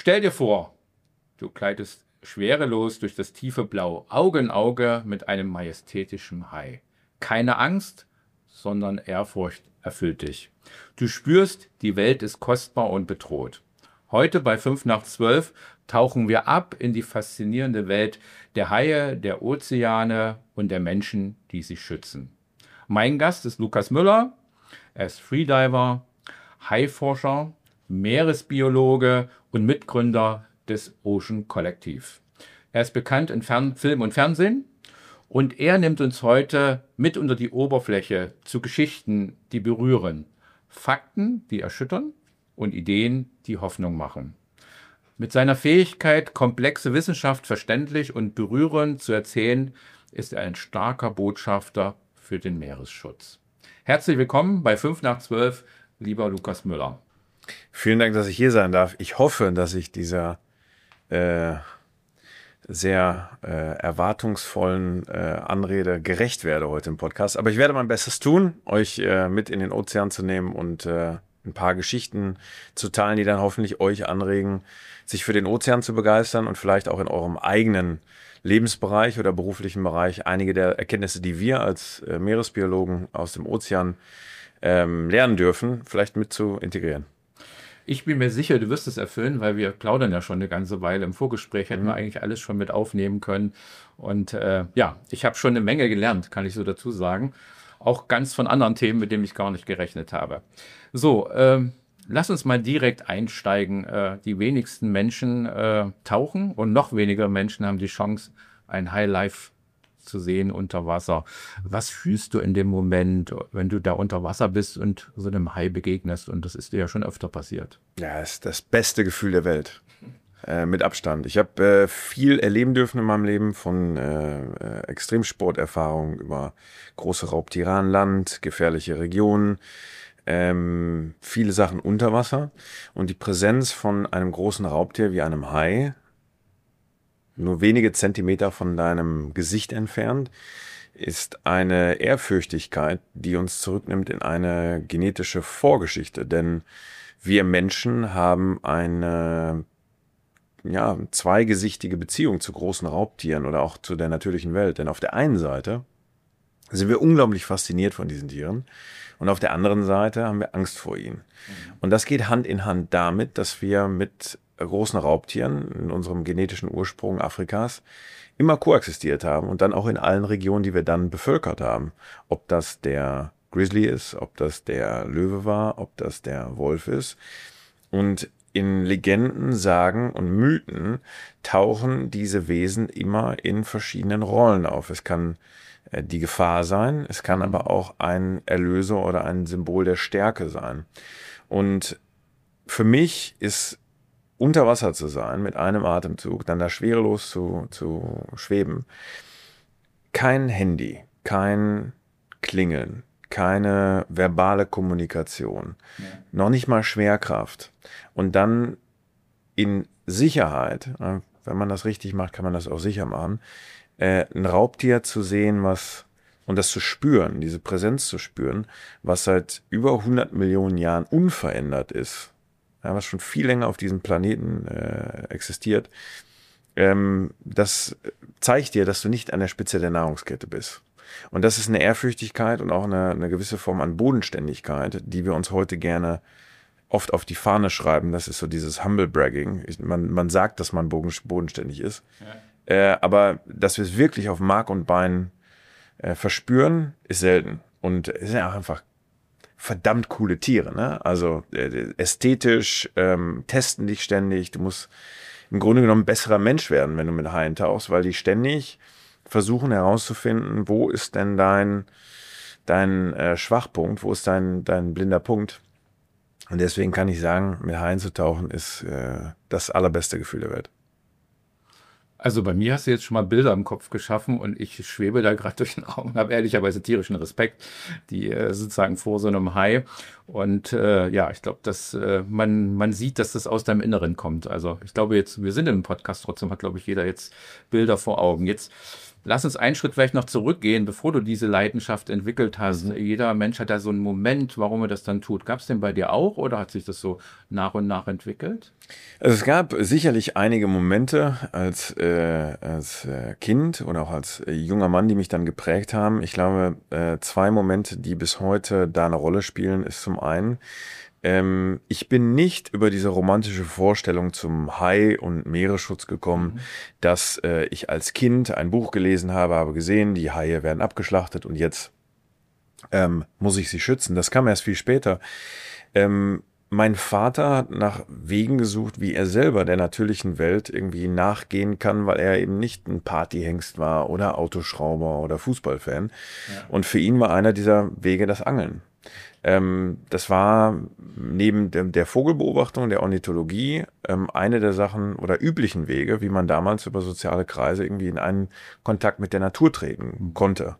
Stell dir vor, du gleitest schwerelos durch das tiefe Blau, Auge in Auge mit einem majestätischen Hai. Keine Angst, sondern Ehrfurcht erfüllt dich. Du spürst, die Welt ist kostbar und bedroht. Heute bei 5 nach 12 tauchen wir ab in die faszinierende Welt der Haie, der Ozeane und der Menschen, die sie schützen. Mein Gast ist Lukas Müller. Er ist Freediver, Haiforscher, Meeresbiologe und Mitgründer des Ocean Collective. Er ist bekannt in Film und Fernsehen und er nimmt uns heute mit unter die Oberfläche zu Geschichten, die berühren, Fakten, die erschüttern und Ideen, die Hoffnung machen. Mit seiner Fähigkeit, komplexe Wissenschaft verständlich und berührend zu erzählen, ist er ein starker Botschafter für den Meeresschutz. Herzlich willkommen bei 5 nach 12, lieber Lukas Müller. Vielen Dank, dass ich hier sein darf. Ich hoffe, dass ich dieser sehr erwartungsvollen Anrede gerecht werde heute im Podcast. Aber ich werde mein Bestes tun, euch mit in den Ozean zu nehmen und ein paar Geschichten zu teilen, die dann hoffentlich euch anregen, sich für den Ozean zu begeistern und vielleicht auch in eurem eigenen Lebensbereich oder beruflichen Bereich einige der Erkenntnisse, die wir als Meeresbiologen aus dem Ozean lernen dürfen, vielleicht mit zu integrieren. Ich bin mir sicher, du wirst es erfüllen, weil wir plaudern ja schon eine ganze Weile. Im Vorgespräch hätten wir eigentlich alles schon mit aufnehmen können. Und ich habe schon eine Menge gelernt, kann ich so dazu sagen. Auch ganz von anderen Themen, mit denen ich gar nicht gerechnet habe. So, lass uns mal direkt einsteigen. Die wenigsten Menschen tauchen und noch weniger Menschen haben die Chance, ein Highlife zu sehen unter Wasser. Was fühlst du in dem Moment, wenn du da unter Wasser bist und so einem Hai begegnest? Und das ist dir ja schon öfter passiert. Ja, es ist das beste Gefühl der Welt. Mit Abstand. Ich habe viel erleben dürfen in meinem Leben, von Extremsporterfahrungen über große Raubtiere an Land, gefährliche Regionen, viele Sachen unter Wasser. Und die Präsenz von einem großen Raubtier wie einem Hai, nur wenige Zentimeter von deinem Gesicht entfernt, ist eine Ehrfürchtigkeit, die uns zurücknimmt in eine genetische Vorgeschichte. Denn wir Menschen haben eine zweigesichtige Beziehung zu großen Raubtieren oder auch zu der natürlichen Welt. Denn auf der einen Seite sind wir unglaublich fasziniert von diesen Tieren und auf der anderen Seite haben wir Angst vor ihnen. Und das geht Hand in Hand damit, dass wir mit großen Raubtieren in unserem genetischen Ursprung Afrikas immer koexistiert haben und dann auch in allen Regionen, die wir dann bevölkert haben. Ob das der Grizzly ist, ob das der Löwe war, ob das der Wolf ist. Und in Legenden, Sagen und Mythen tauchen diese Wesen immer in verschiedenen Rollen auf. Es kann die Gefahr sein, es kann aber auch ein Erlöser oder ein Symbol der Stärke sein. Und für mich ist unter Wasser zu sein, mit einem Atemzug, dann da schwerelos zu schweben, kein Handy, kein Klingeln, keine verbale Kommunikation, noch nicht mal Schwerkraft. Und dann in Sicherheit, wenn man das richtig macht, kann man das auch sicher machen, ein Raubtier zu sehen, und das zu spüren, diese Präsenz zu spüren, was seit über 100 Millionen Jahren unverändert ist, was schon viel länger auf diesem Planeten existiert, das zeigt dir, dass du nicht an der Spitze der Nahrungskette bist. Und das ist eine Ehrfürchtigkeit und auch eine gewisse Form an Bodenständigkeit, die wir uns heute gerne oft auf die Fahne schreiben. Das ist so dieses Humble Bragging. Man sagt, dass man bodenständig ist. Ja. Aber dass wir es wirklich auf Mark und Bein verspüren, ist selten. Und es sind auch einfach verdammt coole Tiere, ne? Also ästhetisch, testen dich ständig. Du musst im Grunde genommen ein besserer Mensch werden, wenn du mit Haien tauchst, weil die ständig versuchen herauszufinden, wo ist denn dein Schwachpunkt, wo ist dein blinder Punkt. Und deswegen kann ich sagen, mit Haien zu tauchen ist das allerbeste Gefühl der Welt. Also bei mir hast du jetzt schon mal Bilder im Kopf geschaffen und ich schwebe da gerade durch den Augen, habe ehrlicherweise tierischen Respekt, die sozusagen vor so einem Hai. Und ich glaube, dass man sieht, dass das aus deinem Inneren kommt. Also ich glaube jetzt, wir sind im Podcast, trotzdem hat, glaube ich, jeder jetzt Bilder vor Augen. Jetzt Lass uns einen Schritt vielleicht noch zurückgehen, bevor du diese Leidenschaft entwickelt hast. Jeder Mensch hat da so einen Moment, warum er das dann tut. Gab es den bei dir auch oder hat sich das so nach und nach entwickelt? Also es gab sicherlich einige Momente als Kind oder auch als junger Mann, die mich dann geprägt haben. Ich glaube, zwei Momente, die bis heute da eine Rolle spielen, ist zum einen, ich bin nicht über diese romantische Vorstellung zum Hai- und Meeresschutz gekommen, dass ich als Kind ein Buch gelesen habe gesehen, die Haie werden abgeschlachtet und jetzt muss ich sie schützen. Das kam erst viel später. Mein Vater hat nach Wegen gesucht, wie er selber der natürlichen Welt irgendwie nachgehen kann, weil er eben nicht ein Partyhengst war oder Autoschrauber oder Fußballfan. Ja. Und für ihn war einer dieser Wege das Angeln. Das war neben der Vogelbeobachtung, der Ornithologie, eine der Sachen oder üblichen Wege, wie man damals über soziale Kreise irgendwie in einen Kontakt mit der Natur treten konnte.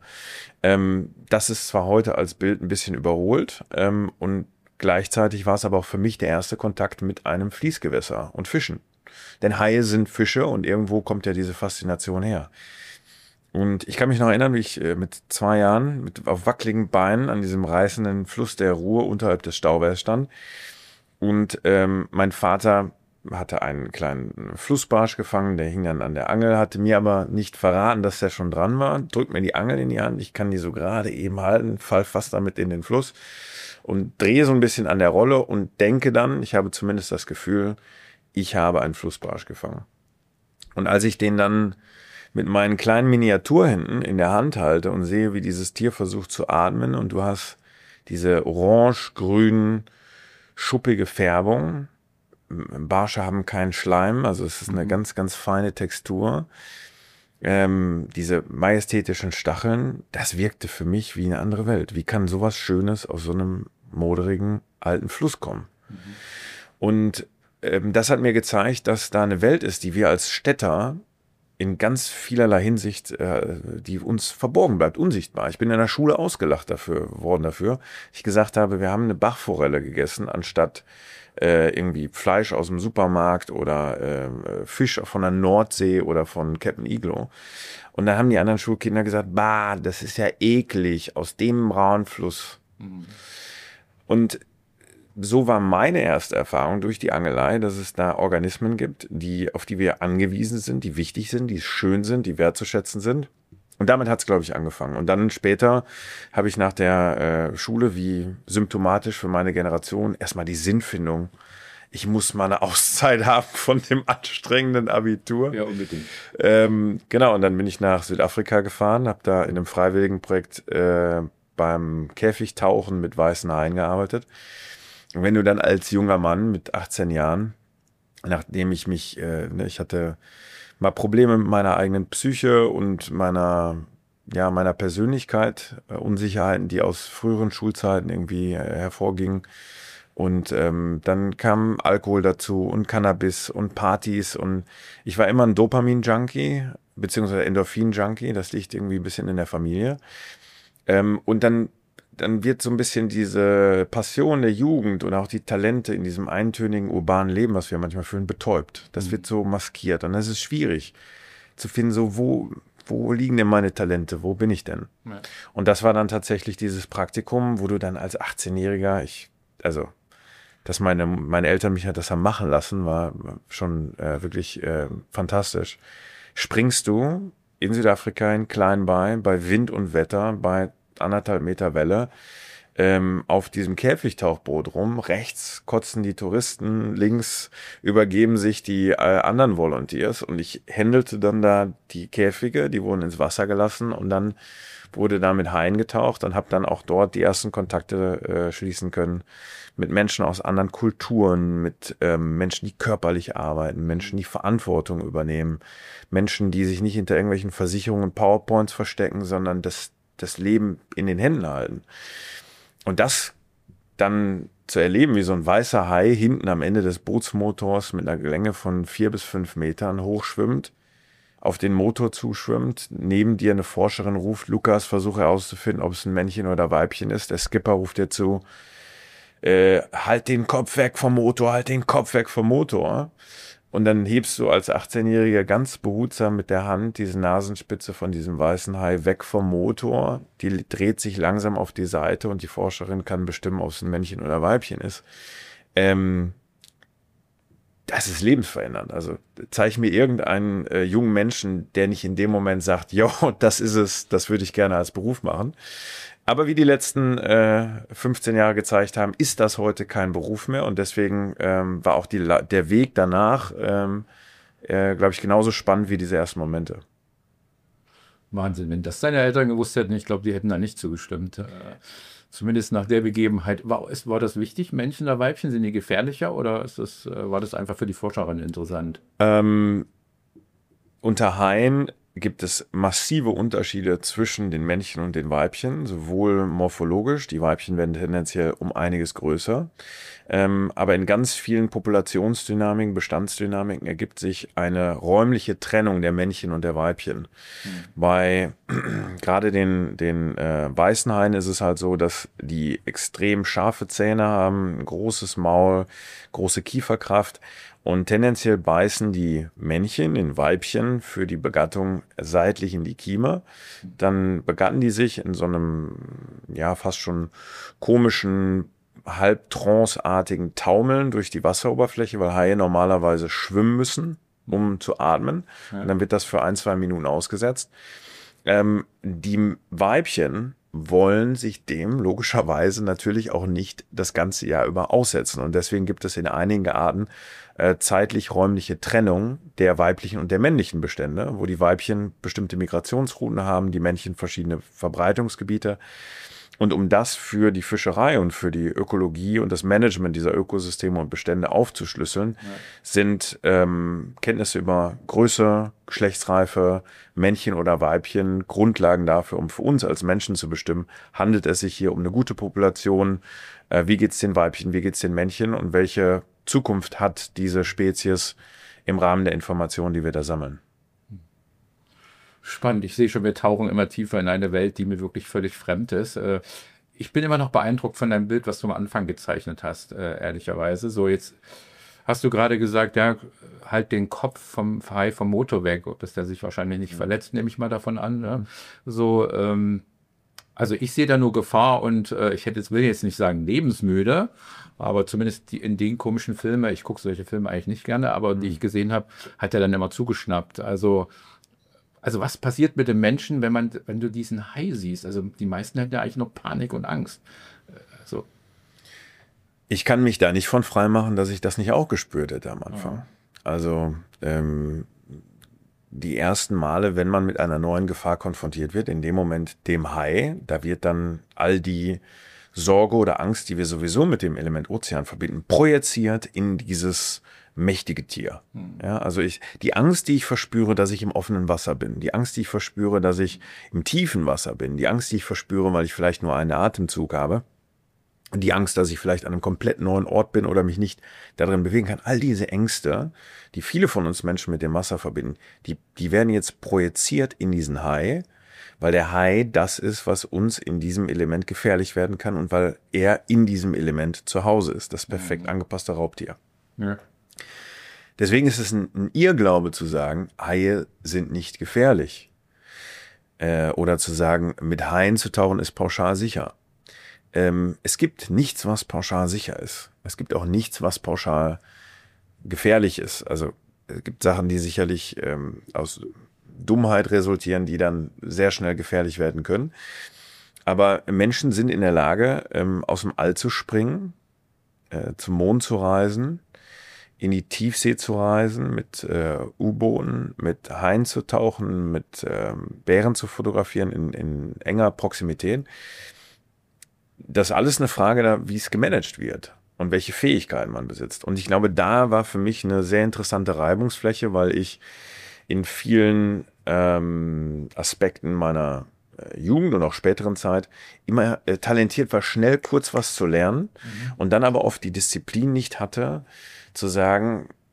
Das ist zwar heute als Bild ein bisschen überholt, und gleichzeitig war es aber auch für mich der erste Kontakt mit einem Fließgewässer und Fischen. Denn Haie sind Fische und irgendwo kommt ja diese Faszination her. Und ich kann mich noch erinnern, wie ich mit 2 Jahren auf wackeligen Beinen an diesem reißenden Fluss der Ruhr unterhalb des Stauwers stand. Und mein Vater hatte einen kleinen Flussbarsch gefangen, der hing dann an der Angel, hatte mir aber nicht verraten, dass der schon dran war. Drückt mir die Angel in die Hand, ich kann die so gerade eben halten, fall fast damit in den Fluss und drehe so ein bisschen an der Rolle und denke dann, ich habe zumindest das Gefühl, ich habe einen Flussbarsch gefangen. Und als ich den dann mit meinen kleinen Miniaturhänden in der Hand halte und sehe, wie dieses Tier versucht zu atmen und du hast diese orange-grün schuppige Färbung. Barsche haben keinen Schleim, also es ist eine ganz, ganz feine Textur. Diese majestätischen Stacheln, das wirkte für mich wie eine andere Welt. Wie kann sowas Schönes aus so einem moderigen alten Fluss kommen? Und das hat mir gezeigt, dass da eine Welt ist, die wir als Städter in ganz vielerlei Hinsicht, die uns verborgen bleibt, unsichtbar. Ich bin in der Schule ausgelacht worden dafür. Ich gesagt habe, wir haben eine Bachforelle gegessen, anstatt irgendwie Fleisch aus dem Supermarkt oder Fisch von der Nordsee oder von Captain Iglo. Und dann haben die anderen Schulkinder gesagt, bah, das ist ja eklig, aus dem braunen Fluss. Und so war meine erste Erfahrung durch die Angelei, dass es da Organismen gibt, auf die wir angewiesen sind, die wichtig sind, die schön sind, die wertzuschätzen sind. Und damit hat es, glaube ich, angefangen. Und dann später habe ich nach der Schule, wie symptomatisch für meine Generation, erstmal die Sinnfindung. Ich muss mal eine Auszeit haben von dem anstrengenden Abitur. Ja, unbedingt. Genau, und dann bin ich nach Südafrika gefahren, habe da in einem Freiwilligenprojekt beim Käfigtauchen mit weißen Haien gearbeitet. Und wenn du dann als junger Mann mit 18 Jahren, nachdem ich ich hatte mal Probleme mit meiner eigenen Psyche und meiner Persönlichkeit, Unsicherheiten, die aus früheren Schulzeiten irgendwie hervorgingen. Und dann kam Alkohol dazu und Cannabis und Partys und ich war immer ein Dopamin-Junkie, beziehungsweise Endorphin-Junkie, das liegt irgendwie ein bisschen in der Familie. Und dann wird so ein bisschen diese Passion der Jugend und auch die Talente in diesem eintönigen urbanen Leben, was wir manchmal fühlen, betäubt. Das wird so maskiert und das ist schwierig zu finden, so wo liegen denn meine Talente, wo bin ich denn? Ja. Und das war dann tatsächlich dieses Praktikum, wo du dann als 18-Jähriger, dass meine Eltern mich das haben machen lassen, war schon wirklich fantastisch. Springst du in Südafrika in Kleinbay bei Wind und Wetter, bei 1,5 Meter Welle, auf diesem Käfigtauchboot rum. Rechts kotzen die Touristen, links übergeben sich die anderen Volunteers und ich händelte dann da die Käfige, die wurden ins Wasser gelassen und dann wurde da mit Haien getaucht und habe dann auch dort die ersten Kontakte schließen können mit Menschen aus anderen Kulturen, mit Menschen, die körperlich arbeiten, Menschen, die Verantwortung übernehmen, Menschen, die sich nicht hinter irgendwelchen Versicherungen und PowerPoints verstecken, sondern das Leben in den Händen halten. Und das dann zu erleben, wie so ein weißer Hai hinten am Ende des Bootsmotors mit einer Länge von 4 bis 5 Metern hochschwimmt, auf den Motor zuschwimmt, neben dir eine Forscherin ruft, Lukas, versuche herauszufinden, ob es ein Männchen oder Weibchen ist. Der Skipper ruft dir zu, halt den Kopf weg vom Motor, halt den Kopf weg vom Motor. Und dann hebst du als 18-Jähriger ganz behutsam mit der Hand diese Nasenspitze von diesem weißen Hai weg vom Motor. Die dreht sich langsam auf die Seite und die Forscherin kann bestimmen, ob es ein Männchen oder Weibchen ist. Das ist lebensverändernd. Also zeig mir irgendeinen jungen Menschen, der nicht in dem Moment sagt, ja, das ist es, das würde ich gerne als Beruf machen. Aber wie die letzten 15 Jahre gezeigt haben, ist das heute kein Beruf mehr. Und deswegen war auch der Weg danach, glaube ich, genauso spannend wie diese ersten Momente. Wahnsinn, wenn das deine Eltern gewusst hätten, ich glaube, die hätten da nicht zugestimmt. Zumindest nach der Begebenheit. War das wichtig, Männchen oder Weibchen? Sind die gefährlicher oder war das einfach für die Forscherin interessant? Unter Haien gibt es massive Unterschiede zwischen den Männchen und den Weibchen, sowohl morphologisch, die Weibchen werden tendenziell um einiges größer, aber in ganz vielen Populationsdynamiken, Bestandsdynamiken ergibt sich eine räumliche Trennung der Männchen und der Weibchen. Bei gerade den weißen Haien ist es halt so, dass die extrem scharfe Zähne haben, ein großes Maul, große Kieferkraft. Und tendenziell beißen die Männchen in Weibchen für die Begattung seitlich in die Kiemer. Dann begatten die sich in so einem, ja, fast schon komischen, halb tranceartigen Taumeln durch die Wasseroberfläche, weil Haie normalerweise schwimmen müssen, um zu atmen. Ja. Und dann wird das für 1-2 Minuten ausgesetzt. Die Weibchen wollen sich dem logischerweise natürlich auch nicht das ganze Jahr über aussetzen. Und deswegen gibt es in einigen Arten zeitlich-räumliche Trennung der weiblichen und der männlichen Bestände, wo die Weibchen bestimmte Migrationsrouten haben, die Männchen verschiedene Verbreitungsgebiete. Und um das für die Fischerei und für die Ökologie und das Management dieser Ökosysteme und Bestände aufzuschlüsseln, sind Kenntnisse über Größe, Geschlechtsreife, Männchen oder Weibchen Grundlagen dafür, um für uns als Menschen zu bestimmen, handelt es sich hier um eine gute Population, wie geht es den Weibchen, wie geht es den Männchen und welche Zukunft hat diese Spezies im Rahmen der Informationen, die wir da sammeln. Spannend. Ich sehe schon, wir tauchen immer tiefer in eine Welt, die mir wirklich völlig fremd ist. Ich bin immer noch beeindruckt von deinem Bild, was du am Anfang gezeichnet hast, ehrlicherweise. So, jetzt hast du gerade gesagt, ja, halt den Kopf vom Hai vom Motor weg, dass der sich wahrscheinlich nicht verletzt, nehme ich mal davon an. Ne? So, also ich sehe da nur Gefahr und will jetzt nicht sagen lebensmüde, aber zumindest in den komischen Filmen, ich gucke solche Filme eigentlich nicht gerne, aber die ich gesehen habe, hat er dann immer zugeschnappt. Also was passiert mit dem Menschen, wenn du diesen Hai siehst? Also die meisten hätten ja eigentlich noch Panik und Angst. Also. Ich kann mich da nicht von frei machen, dass ich das nicht auch gespürt hätte am Anfang. Ja. Also die ersten Male, wenn man mit einer neuen Gefahr konfrontiert wird, in dem Moment dem Hai, da wird dann all die Sorge oder Angst, die wir sowieso mit dem Element Ozean verbinden, projiziert in dieses mächtige Tier. Ja, also die Angst, die ich verspüre, dass ich im offenen Wasser bin, die Angst, die ich verspüre, dass ich im tiefen Wasser bin, die Angst, die ich verspüre, weil ich vielleicht nur einen Atemzug habe, die Angst, dass ich vielleicht an einem komplett neuen Ort bin oder mich nicht darin bewegen kann, all diese Ängste, die viele von uns Menschen mit dem Wasser verbinden, die werden jetzt projiziert in diesen Hai, weil der Hai das ist, was uns in diesem Element gefährlich werden kann und weil er in diesem Element zu Hause ist, das perfekt angepasste Raubtier. Ja. Deswegen ist es ein Irrglaube zu sagen, Haie sind nicht gefährlich. Oder zu sagen, mit Haien zu tauchen ist pauschal sicher. Es gibt nichts, was pauschal sicher ist. Es gibt auch nichts, was pauschal gefährlich ist. Also es gibt Sachen, die sicherlich aus Dummheit resultieren, die dann sehr schnell gefährlich werden können. Aber Menschen sind in der Lage, aus dem All zu springen, zum Mond zu reisen, in die Tiefsee zu reisen, mit U-Booten, mit Haien zu tauchen, mit Bären zu fotografieren in enger Proximität. Das ist alles eine Frage, wie es gemanagt wird und welche Fähigkeiten man besitzt. Und ich glaube, da war für mich eine sehr interessante Reibungsfläche, weil ich in vielen Aspekten meiner Jugend und auch späteren Zeit immer talentiert war, schnell kurz was zu lernen und dann aber oft die Disziplin nicht hatte, zu sagen,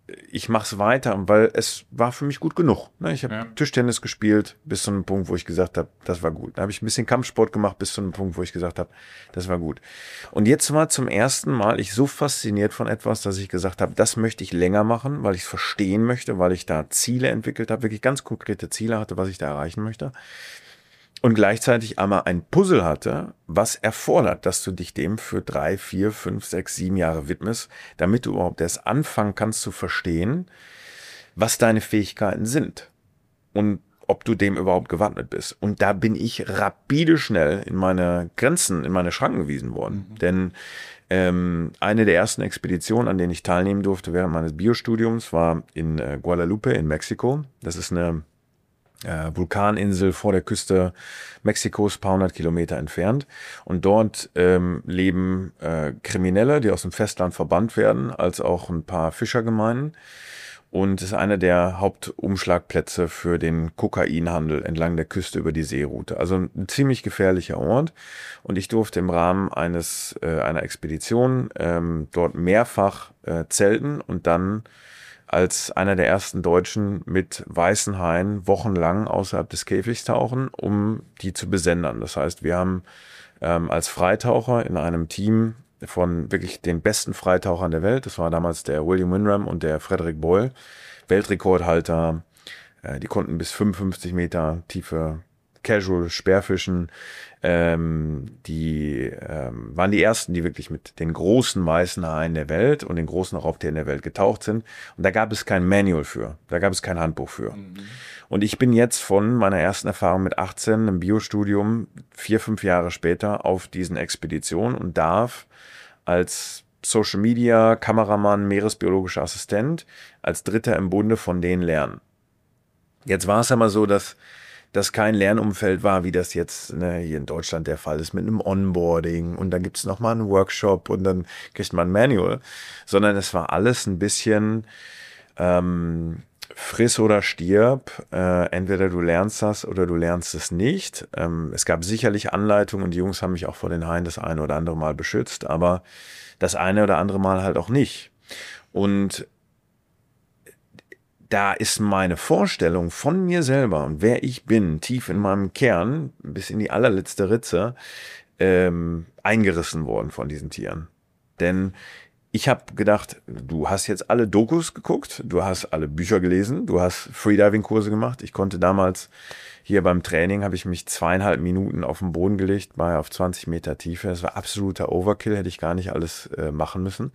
ich mache es weiter, weil es war für mich gut genug. Ne? Ich habe Tischtennis gespielt bis zu einem Punkt, wo ich gesagt habe, das war gut. Dann habe ich ein bisschen Kampfsport gemacht bis zu einem Punkt, wo ich gesagt habe, das war gut. Und jetzt war zum ersten Mal ich so fasziniert von etwas, dass ich gesagt habe, das möchte ich länger machen, weil ich es verstehen möchte, weil ich da Ziele entwickelt habe, wirklich ganz konkrete Ziele hatte, was ich da erreichen möchte. Und gleichzeitig einmal ein Puzzle hatte, was erfordert, dass du dich dem für 3, 4, 5, 6, 7 Jahre widmest, damit du überhaupt erst anfangen kannst zu verstehen, was deine Fähigkeiten sind und ob du dem überhaupt gewappnet bist. Und da bin ich rapide schnell in meine Grenzen, in meine Schranken gewiesen worden. Denn eine der ersten Expeditionen, an denen ich teilnehmen durfte während meines Biostudiums, war in Guadalupe in Mexiko. Das ist eine Vulkaninsel vor der Küste Mexikos, paar hundert Kilometer entfernt. Und dort leben Kriminelle, die aus dem Festland verbannt werden, als auch ein paar Fischergemeinden. Und es ist einer der Hauptumschlagplätze für den Kokainhandel entlang der Küste über die Seeroute. Also ein ziemlich gefährlicher Ort. Und ich durfte im Rahmen einer Expedition dort mehrfach zelten und dann als einer der ersten Deutschen mit weißen Haien wochenlang außerhalb des Käfigs tauchen, um die zu besendern. Das heißt, wir haben als Freitaucher in einem Team von wirklich den besten Freitauchern der Welt, das war damals der William Windram und der Frederick Boyle, Weltrekordhalter, die konnten bis 55 Meter tiefe Casual Speerfischen, die waren die ersten, die wirklich mit den großen weißen Haien der Welt und den großen Raubtieren der Welt getaucht sind. Und da gab es kein Manual für, da gab es kein Handbuch für. Und ich bin jetzt von meiner ersten Erfahrung mit 18 im Biostudium 4, 5 Jahre später auf diesen Expeditionen und darf als Social Media, Kameramann, meeresbiologischer Assistent als Dritter im Bunde von denen lernen. Jetzt war es aber so, dass das kein Lernumfeld war, wie das jetzt hier in Deutschland der Fall ist, mit einem Onboarding und dann gibt es nochmal einen Workshop und dann kriegt man ein Manual, sondern es war alles ein bisschen friss oder stirb, entweder du lernst das oder du lernst es nicht. Es gab sicherlich Anleitungen und die Jungs haben mich auch vor den Haien das eine oder andere Mal beschützt, aber das eine oder andere Mal halt auch nicht. Und da ist meine Vorstellung von mir selber und wer ich bin, tief in meinem Kern, bis in die allerletzte Ritze, eingerissen worden von diesen Tieren. Denn ich habe gedacht, du hast jetzt alle Dokus geguckt, du hast alle Bücher gelesen, du hast Freediving-Kurse gemacht. Ich konnte damals hier beim Training, habe ich mich 2,5 Minuten auf den Boden gelegt, bei auf 20 Meter Tiefe. Das war absoluter Overkill, hätte ich gar nicht alles machen müssen.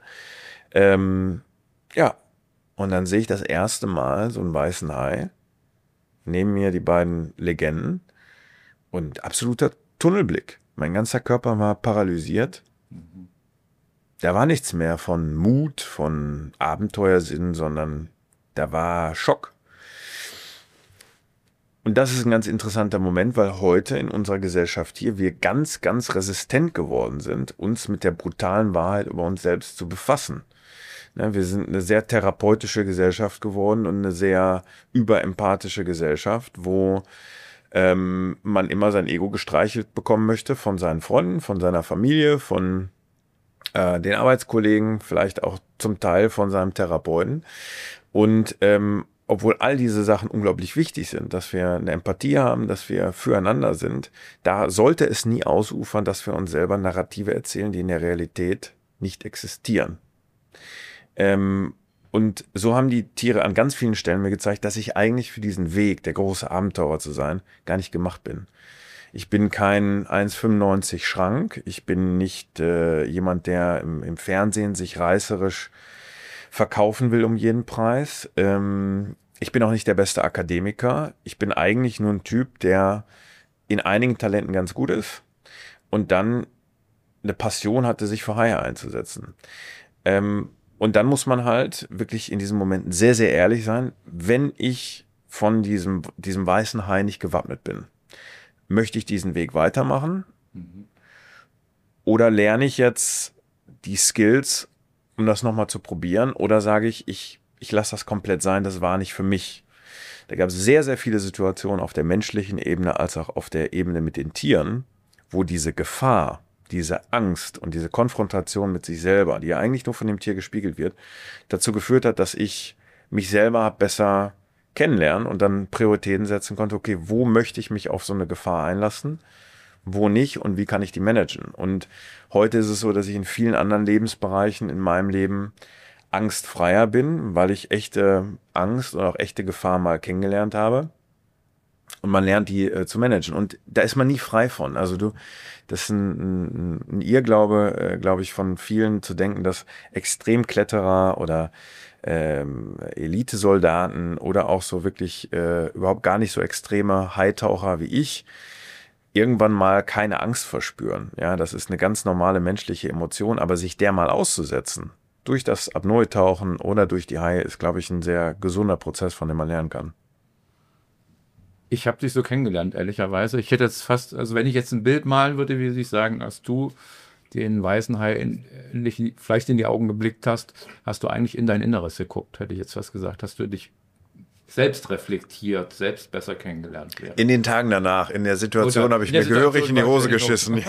Ja, und dann sehe ich das erste Mal so einen weißen Hai, neben mir die beiden Legenden und absoluter Tunnelblick. Mein ganzer Körper war paralysiert. Da war nichts mehr von Mut, von Abenteuersinn, sondern da war Schock. Und das ist ein ganz interessanter Moment, weil heute in unserer Gesellschaft hier wir ganz, ganz resistent geworden sind, uns mit der brutalen Wahrheit über uns selbst zu befassen. Wir sind eine sehr therapeutische Gesellschaft geworden und eine sehr überempathische Gesellschaft, wo man immer sein Ego gestreichelt bekommen möchte von seinen Freunden, von seiner Familie, von den Arbeitskollegen, vielleicht auch zum Teil von seinem Therapeuten. Und obwohl all diese Sachen unglaublich wichtig sind, dass wir eine Empathie haben, dass wir füreinander sind, da sollte es nie ausufern, dass wir uns selber Narrative erzählen, die in der Realität nicht existieren. Und so haben die Tiere an ganz vielen Stellen mir gezeigt, dass ich eigentlich für diesen Weg, der große Abenteurer zu sein, gar nicht gemacht bin. Ich bin kein 1,95 Schrank. Ich bin nicht jemand, der im Fernsehen sich reißerisch verkaufen will um jeden Preis. Ich bin auch nicht der beste Akademiker. Ich bin eigentlich nur ein Typ, der in einigen Talenten ganz gut ist und dann eine Passion hatte, sich für Haie einzusetzen. Und dann muss man halt wirklich in diesen Momenten sehr, sehr ehrlich sein, wenn ich von diesem weißen Hai nicht gewappnet bin. Möchte ich diesen Weg weitermachen? Oder lerne ich jetzt die Skills, um das nochmal zu probieren? Oder sage ich lasse das komplett sein, das war nicht für mich. Da gab es sehr, sehr viele Situationen auf der menschlichen Ebene als auch auf der Ebene mit den Tieren, wo diese Gefahr, diese Angst und diese Konfrontation mit sich selber, die ja eigentlich nur von dem Tier gespiegelt wird, dazu geführt hat, dass ich mich selber besser kennenlernen und dann Prioritäten setzen konnte, okay, wo möchte ich mich auf so eine Gefahr einlassen, wo nicht und wie kann ich die managen? Und heute ist es so, dass ich in vielen anderen Lebensbereichen in meinem Leben angstfreier bin, weil ich echte Angst oder auch echte Gefahr mal kennengelernt habe. Und man lernt die zu managen. Und da ist man nie frei von. Also das ist ein Irrglaube, glaube ich, von vielen zu denken, dass Extremkletterer oder Elitesoldaten oder auch so wirklich überhaupt gar nicht so extreme Haitaucher wie ich irgendwann mal keine Angst verspüren. Ja, das ist eine ganz normale menschliche Emotion, aber sich der mal auszusetzen, durch das Apnoe-Tauchen oder durch die Haie, ist, glaube ich, ein sehr gesunder Prozess, von dem man lernen kann. Ich habe dich so kennengelernt, ehrlicherweise. Ich hätte jetzt fast, also wenn ich jetzt ein Bild malen würde, wie Sie sagen, als du den weißen Hai vielleicht in die Augen geblickt hast, hast du eigentlich in dein Inneres geguckt, hätte ich jetzt fast gesagt. Hast du dich selbst reflektiert, selbst besser kennengelernt wäre. In den Tagen danach, in der Situation habe ich mir gehörig in die Hose geschissen.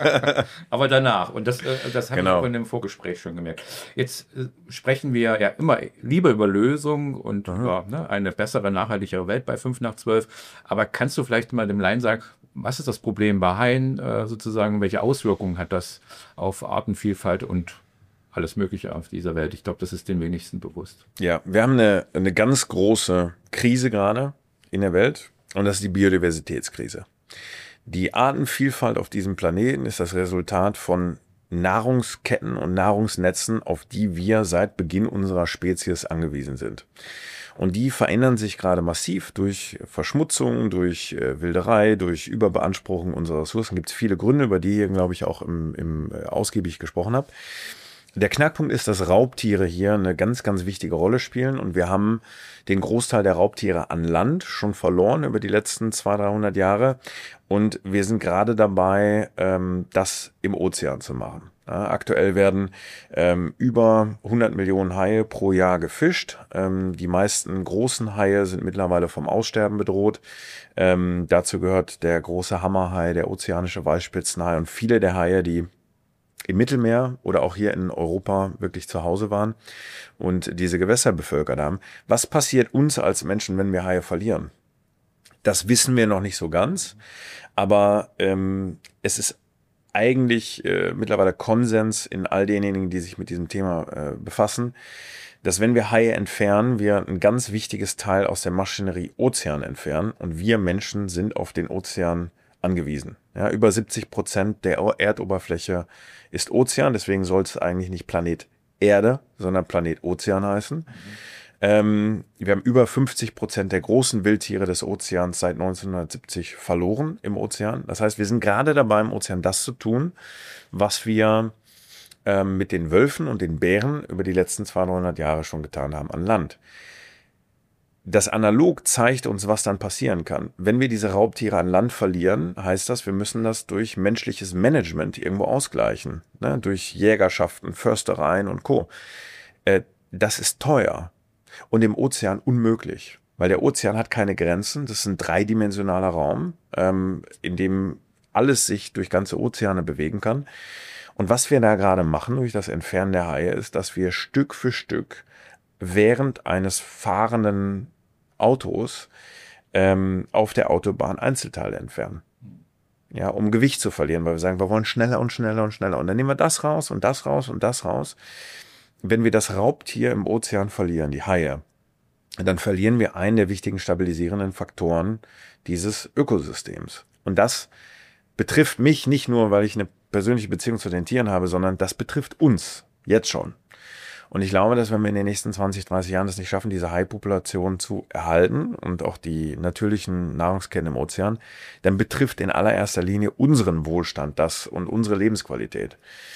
Aber danach, und das habe ich auch in dem Vorgespräch schon gemerkt. Jetzt sprechen wir ja immer lieber über Lösungen und über eine bessere, nachhaltigere Welt bei 5 nach 12. Aber kannst du vielleicht mal dem Laien sagen, was ist das Problem bei Haien sozusagen? Welche Auswirkungen hat das auf Artenvielfalt und alles Mögliche auf dieser Welt? Ich glaube, das ist den wenigsten bewusst. Ja, wir haben eine ganz große Krise gerade in der Welt und das ist die Biodiversitätskrise. Die Artenvielfalt auf diesem Planeten ist das Resultat von Nahrungsketten und Nahrungsnetzen, auf die wir seit Beginn unserer Spezies angewiesen sind. Und die verändern sich gerade massiv durch Verschmutzung, durch Wilderei, durch Überbeanspruchung unserer Ressourcen. Gibt es viele Gründe, über die ihr, glaube ich, auch im ausgiebig gesprochen habt. Der Knackpunkt ist, dass Raubtiere hier eine ganz, ganz wichtige Rolle spielen und wir haben den Großteil der Raubtiere an Land schon verloren über die letzten 200-300 Jahre und wir sind gerade dabei, das im Ozean zu machen. Ja, aktuell werden über 100 Millionen Haie pro Jahr gefischt. Die meisten großen Haie sind mittlerweile vom Aussterben bedroht. Dazu gehört der große Hammerhai, der ozeanische Weißspitzenhai und viele der Haie, die im Mittelmeer oder auch hier in Europa wirklich zu Hause waren und diese Gewässer bevölkert haben. Was passiert uns als Menschen, wenn wir Haie verlieren? Das wissen wir noch nicht so ganz, aber es ist eigentlich mittlerweile Konsens in all denjenigen, die sich mit diesem Thema befassen, dass wenn wir Haie entfernen, wir ein ganz wichtiges Teil aus der Maschinerie Ozean entfernen und wir Menschen sind auf den Ozean angewiesen. Ja, über 70% der Erdoberfläche ist Ozean, deswegen soll es eigentlich nicht Planet Erde, sondern Planet Ozean heißen. Wir haben über 50% der großen Wildtiere des Ozeans seit 1970 verloren im Ozean. Das heißt, wir sind gerade dabei, im Ozean das zu tun, was wir mit den Wölfen und den Bären über die letzten 200 Jahre schon getan haben an Land. Das Analog zeigt uns, was dann passieren kann. Wenn wir diese Raubtiere an Land verlieren, heißt das, wir müssen das durch menschliches Management irgendwo ausgleichen. Ne? Durch Jägerschaften, Förstereien und Co. Das ist teuer und im Ozean unmöglich, weil der Ozean hat keine Grenzen. Das ist ein dreidimensionaler Raum, in dem alles sich durch ganze Ozeane bewegen kann. Und was wir da gerade machen durch das Entfernen der Haie ist, dass wir Stück für Stück während eines fahrenden Autos auf der Autobahn Einzelteile entfernen. Ja, um Gewicht zu verlieren, weil wir sagen, wir wollen schneller und schneller und schneller. Und dann nehmen wir das raus und das raus und das raus. Wenn wir das Raubtier im Ozean verlieren, die Haie, dann verlieren wir einen der wichtigen stabilisierenden Faktoren dieses Ökosystems. Und das betrifft mich nicht nur, weil ich eine persönliche Beziehung zu den Tieren habe, sondern das betrifft uns jetzt schon. Und ich glaube, dass wenn wir in den nächsten 20, 30 Jahren es nicht schaffen, diese Haipopulation zu erhalten und auch die natürlichen Nahrungsketten im Ozean, dann betrifft in allererster Linie unseren Wohlstand das und unsere Lebensqualität.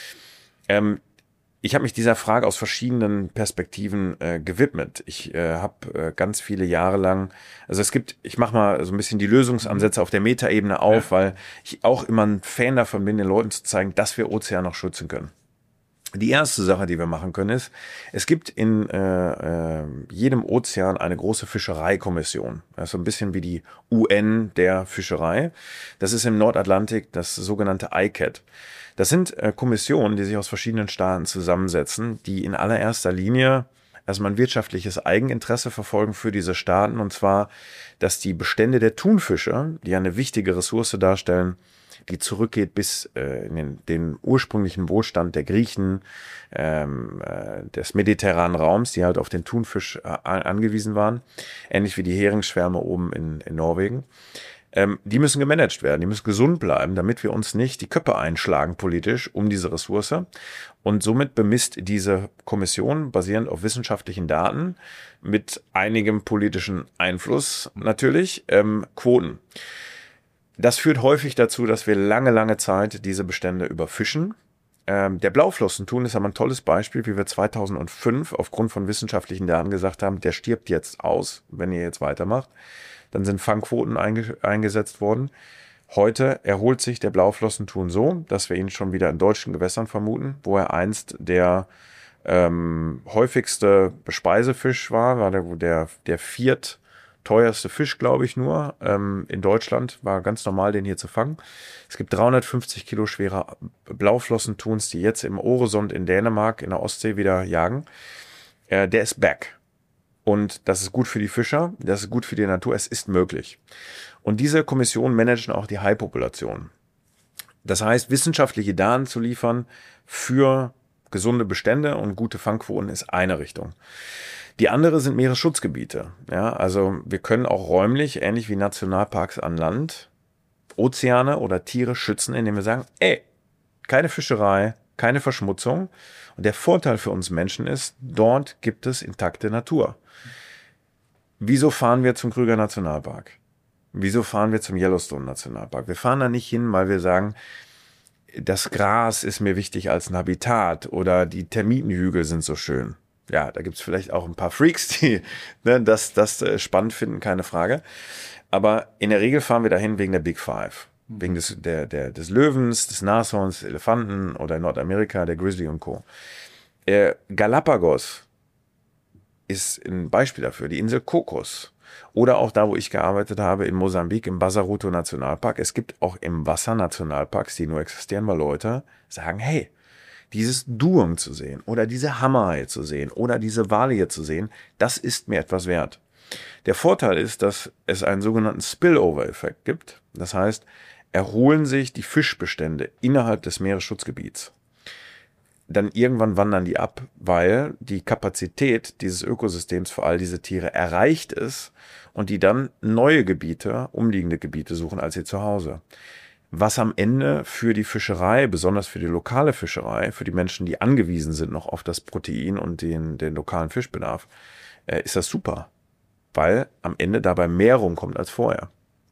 Ich habe mich dieser Frage aus verschiedenen Perspektiven gewidmet. Ich habe ganz viele Jahre lang, also ich mache mal so ein bisschen die Lösungsansätze auf der Metaebene auf, weil ich auch immer ein Fan davon bin, den Leuten zu zeigen, dass wir Ozean noch schützen können. Die erste Sache, die wir machen können, ist, es gibt in jedem Ozean eine große Fischereikommission. Das ist so ein bisschen wie die UN der Fischerei. Das ist im Nordatlantik das sogenannte ICCAT. Das sind Kommissionen, die sich aus verschiedenen Staaten zusammensetzen, die in allererster Linie erstmal ein wirtschaftliches Eigeninteresse verfolgen für diese Staaten, und zwar, dass die Bestände der Thunfische, die eine wichtige Ressource darstellen, die zurückgeht bis in den ursprünglichen Wohlstand der Griechen, des mediterranen Raums, die halt auf den Thunfisch angewiesen waren, ähnlich wie die Heringsschwärme oben in Norwegen. Die müssen gemanagt werden, die müssen gesund bleiben, damit wir uns nicht die Köpfe einschlagen politisch um diese Ressource. Und somit bemisst diese Kommission, basierend auf wissenschaftlichen Daten, mit einigem politischen Einfluss natürlich, Quoten. Das führt häufig dazu, dass wir lange Zeit diese Bestände überfischen. Der Blauflossenthun ist aber ein tolles Beispiel, wie wir 2005 aufgrund von wissenschaftlichen Daten gesagt haben, der stirbt jetzt aus, wenn ihr jetzt weitermacht. Dann sind Fangquoten eingesetzt worden. Heute erholt sich der Blauflossenthun so, dass wir ihn schon wieder in deutschen Gewässern vermuten, wo er einst der häufigste Speisefisch war der viertteuerste Fisch, glaube ich, nur in Deutschland. War ganz normal, den hier zu fangen. Es gibt 350 Kilo schwere Blauflossenthuns, die jetzt im Øresund in Dänemark in der Ostsee wieder jagen. Der ist back. Und das ist gut für die Fischer, das ist gut für die Natur, es ist möglich. Und diese Kommission managen auch die Haipopulation. Das heißt, wissenschaftliche Daten zu liefern für gesunde Bestände und gute Fangquoten ist eine Richtung. Die andere sind Meeresschutzgebiete. Ja, also wir können auch räumlich, ähnlich wie Nationalparks an Land, Ozeane oder Tiere schützen, indem wir sagen, keine Fischerei, keine Verschmutzung. Und der Vorteil für uns Menschen ist, dort gibt es intakte Natur. Wieso fahren wir zum Krüger Nationalpark? Wieso fahren wir zum Yellowstone Nationalpark? Wir fahren da nicht hin, weil wir sagen, das Gras ist mir wichtig als ein Habitat oder die Termitenhügel sind so schön. Ja, da gibt's vielleicht auch ein paar Freaks, die das spannend finden, keine Frage. Aber in der Regel fahren wir dahin wegen der Big Five. Wegen des Löwens, des Nashorns, des Elefanten oder in Nordamerika der Grizzly und Co. Galapagos ist ein Beispiel dafür, die Insel Kokos. Oder auch da, wo ich gearbeitet habe, in Mosambik, im Bazaruto Nationalpark. Es gibt auch im Wasser Nationalparks, die nur existieren, weil Leute sagen, hey, dieses Duong zu sehen oder diese Hammerhaie zu sehen oder diese Wale hier zu sehen, das ist mir etwas wert. Der Vorteil ist, dass es einen sogenannten Spillover-Effekt gibt. Das heißt, erholen sich die Fischbestände innerhalb des Meeresschutzgebiets. Dann irgendwann wandern die ab, weil die Kapazität dieses Ökosystems für all diese Tiere erreicht ist und die dann neue Gebiete, umliegende Gebiete suchen als ihr Zuhause. Was am Ende für die Fischerei, besonders für die lokale Fischerei, für die Menschen, die angewiesen sind noch auf das Protein und den lokalen Fischbedarf, ist das super, weil am Ende dabei mehr rumkommt als vorher.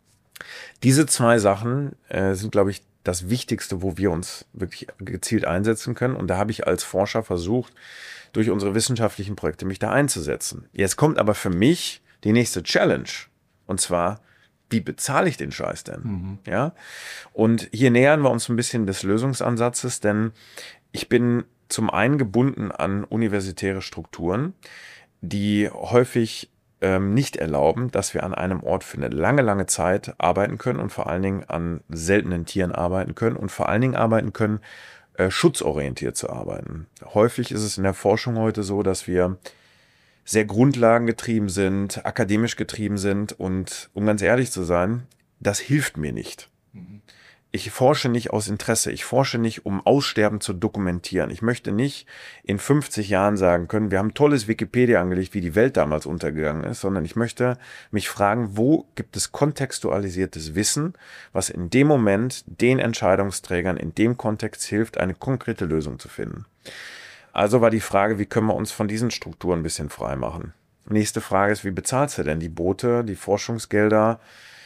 Diese zwei Sachen sind, glaube ich, das Wichtigste, wo wir uns wirklich gezielt einsetzen können. Und da habe ich als Forscher versucht, durch unsere wissenschaftlichen Projekte mich da einzusetzen. Jetzt kommt aber für mich die nächste Challenge. Und zwar, wie bezahle ich den Scheiß denn? Ja? Und hier nähern wir uns ein bisschen des Lösungsansatzes, denn ich bin zum einen gebunden an universitäre Strukturen, die häufig nicht erlauben, dass wir an einem Ort für eine lange Zeit arbeiten können und vor allen Dingen an seltenen Tieren arbeiten können und vor allen Dingen arbeiten können, schutzorientiert zu arbeiten. Häufig ist es in der Forschung heute so, dass wir sehr grundlagengetrieben sind, akademisch getrieben sind und, um ganz ehrlich zu sein, das hilft mir nicht. Ich forsche nicht aus Interesse. Ich forsche nicht, um Aussterben zu dokumentieren. Ich möchte nicht in 50 Jahren sagen können, wir haben tolles Wikipedia angelegt, wie die Welt damals untergegangen ist, sondern ich möchte mich fragen, wo gibt es kontextualisiertes Wissen, was in dem Moment den Entscheidungsträgern in dem Kontext hilft, eine konkrete Lösung zu finden. Also war die Frage, wie können wir uns von diesen Strukturen ein bisschen frei machen? Nächste Frage ist, wie bezahlst du denn die Boote, die Forschungsgelder,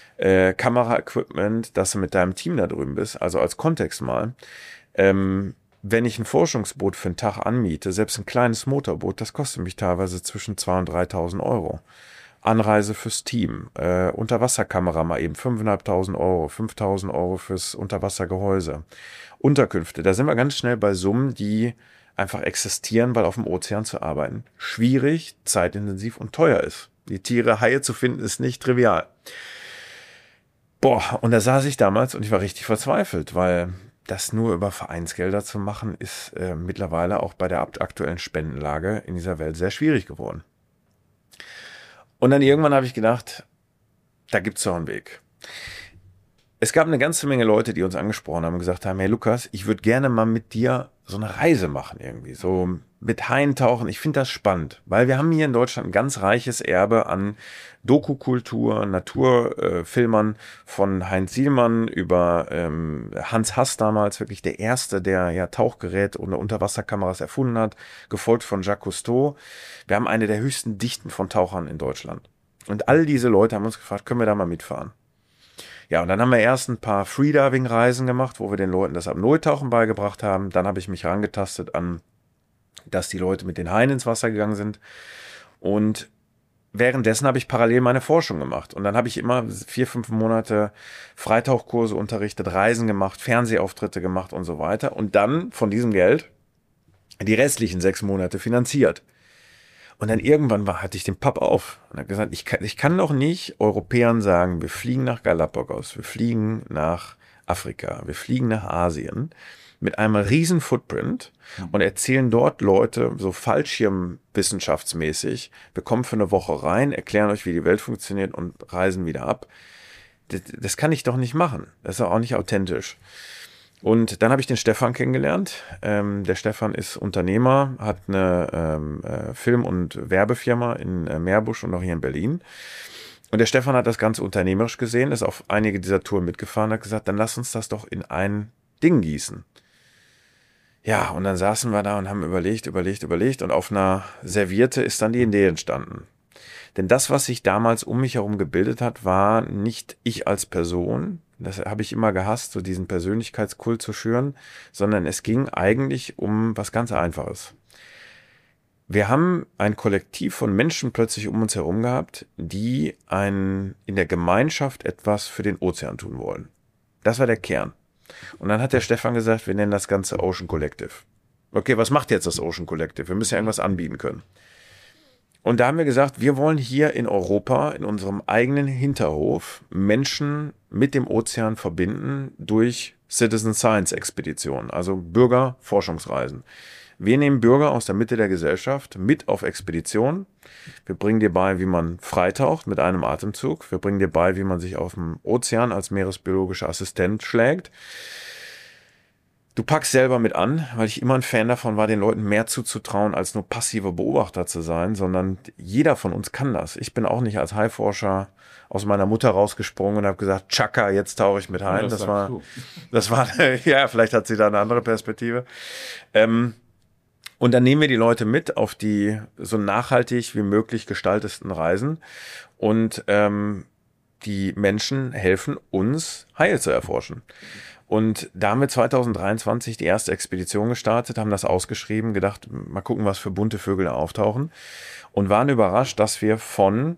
Kameraequipment, dass du mit deinem Team da drüben bist, also als Kontext mal. Wenn ich ein Forschungsboot für einen Tag anmiete, selbst ein kleines Motorboot, das kostet mich teilweise zwischen 2.000 und 3.000 Euro. Anreise fürs Team, Unterwasserkamera mal eben 5.500 Euro, 5.000 Euro fürs Unterwassergehäuse, Unterkünfte, da sind wir ganz schnell bei Summen, die einfach existieren, weil auf dem Ozean zu arbeiten schwierig, zeitintensiv und teuer ist. Die Tiere, Haie zu finden, ist nicht trivial. Boah, und da saß ich damals und ich war richtig verzweifelt, weil das nur über Vereinsgelder zu machen, ist mittlerweile auch bei der aktuellen Spendenlage in dieser Welt sehr schwierig geworden. Und dann irgendwann habe ich gedacht, da gibt es doch einen Weg. Es gab eine ganze Menge Leute, die uns angesprochen haben und gesagt haben, hey Lukas, ich würde gerne mal mit dir so eine Reise machen irgendwie, so mit Haien tauchen. Ich finde das spannend, weil wir haben hier in Deutschland ein ganz reiches Erbe an Doku-Kultur, Naturfilmern von Heinz Sielmann über Hans Hass damals, wirklich der Erste, der ja Tauchgerät und Unterwasserkameras erfunden hat, gefolgt von Jacques Cousteau. Wir haben eine der höchsten Dichten von Tauchern in Deutschland. Und all diese Leute haben uns gefragt, können wir da mal mitfahren? Ja, und dann haben wir erst ein paar Freediving-Reisen gemacht, wo wir den Leuten das Apnoe-Tauchen beigebracht haben. Dann habe ich mich herangetastet an, dass die Leute mit den Haien ins Wasser gegangen sind. Und währenddessen habe ich parallel meine Forschung gemacht. Und dann habe ich immer 4-5 Monate Freitauchkurse unterrichtet, Reisen gemacht, Fernsehauftritte gemacht und so weiter. Und dann von diesem Geld die restlichen 6 Monate finanziert. Und dann irgendwann hatte ich den Papp auf und habe gesagt, ich kann doch nicht Europäern sagen, wir fliegen nach Galapagos, wir fliegen nach Afrika, wir fliegen nach Asien mit einem riesen Footprint und erzählen dort Leute so fallschirmwissenschaftsmäßig, wir kommen für eine Woche rein, erklären euch, wie die Welt funktioniert und reisen wieder ab. Das kann ich doch nicht machen. Das ist auch nicht authentisch. Und dann habe ich den Stefan kennengelernt. Der Stefan ist Unternehmer, hat eine Film- und Werbefirma in Meerbusch und auch hier in Berlin. Und der Stefan hat das Ganze unternehmerisch gesehen, ist auf einige dieser Touren mitgefahren, hat gesagt, dann lass uns das doch in ein Ding gießen. Ja, und dann saßen wir da und haben überlegt und auf einer Serviette ist dann die Idee entstanden. Denn das, was sich damals um mich herum gebildet hat, war nicht ich als Person, das habe ich immer gehasst, so diesen Persönlichkeitskult zu schüren, sondern es ging eigentlich um was ganz Einfaches. Wir haben ein Kollektiv von Menschen plötzlich um uns herum gehabt, die in der Gemeinschaft etwas für den Ozean tun wollen. Das war der Kern. Und dann hat der Stefan gesagt, wir nennen das Ganze Ocean Collective. Okay, was macht jetzt das Ocean Collective? Wir müssen ja irgendwas anbieten können. Und da haben wir gesagt, wir wollen hier in Europa, in unserem eigenen Hinterhof, Menschen mit dem Ozean verbinden durch Citizen Science Expeditionen, also Bürgerforschungsreisen. Wir nehmen Bürger aus der Mitte der Gesellschaft mit auf Expeditionen. Wir bringen dir bei, wie man freitaucht mit einem Atemzug. Wir bringen dir bei, wie man sich auf dem Ozean als meeresbiologischer Assistent schlägt. Du packst selber mit an, weil ich immer ein Fan davon war, den Leuten mehr zuzutrauen, als nur passive Beobachter zu sein, sondern jeder von uns kann das. Ich bin auch nicht als Haiforscher aus meiner Mutter rausgesprungen und habe gesagt, Chaka, jetzt tauche ich mit Haien. Ja, das war, ja, vielleicht hat sie da eine andere Perspektive. Und dann nehmen wir die Leute mit auf die so nachhaltig wie möglich gestaltesten Reisen und die Menschen helfen uns, Haie zu erforschen. Und da haben wir 2023 die erste Expedition gestartet, haben das ausgeschrieben, gedacht, mal gucken, was für bunte Vögel da auftauchen und waren überrascht, dass wir von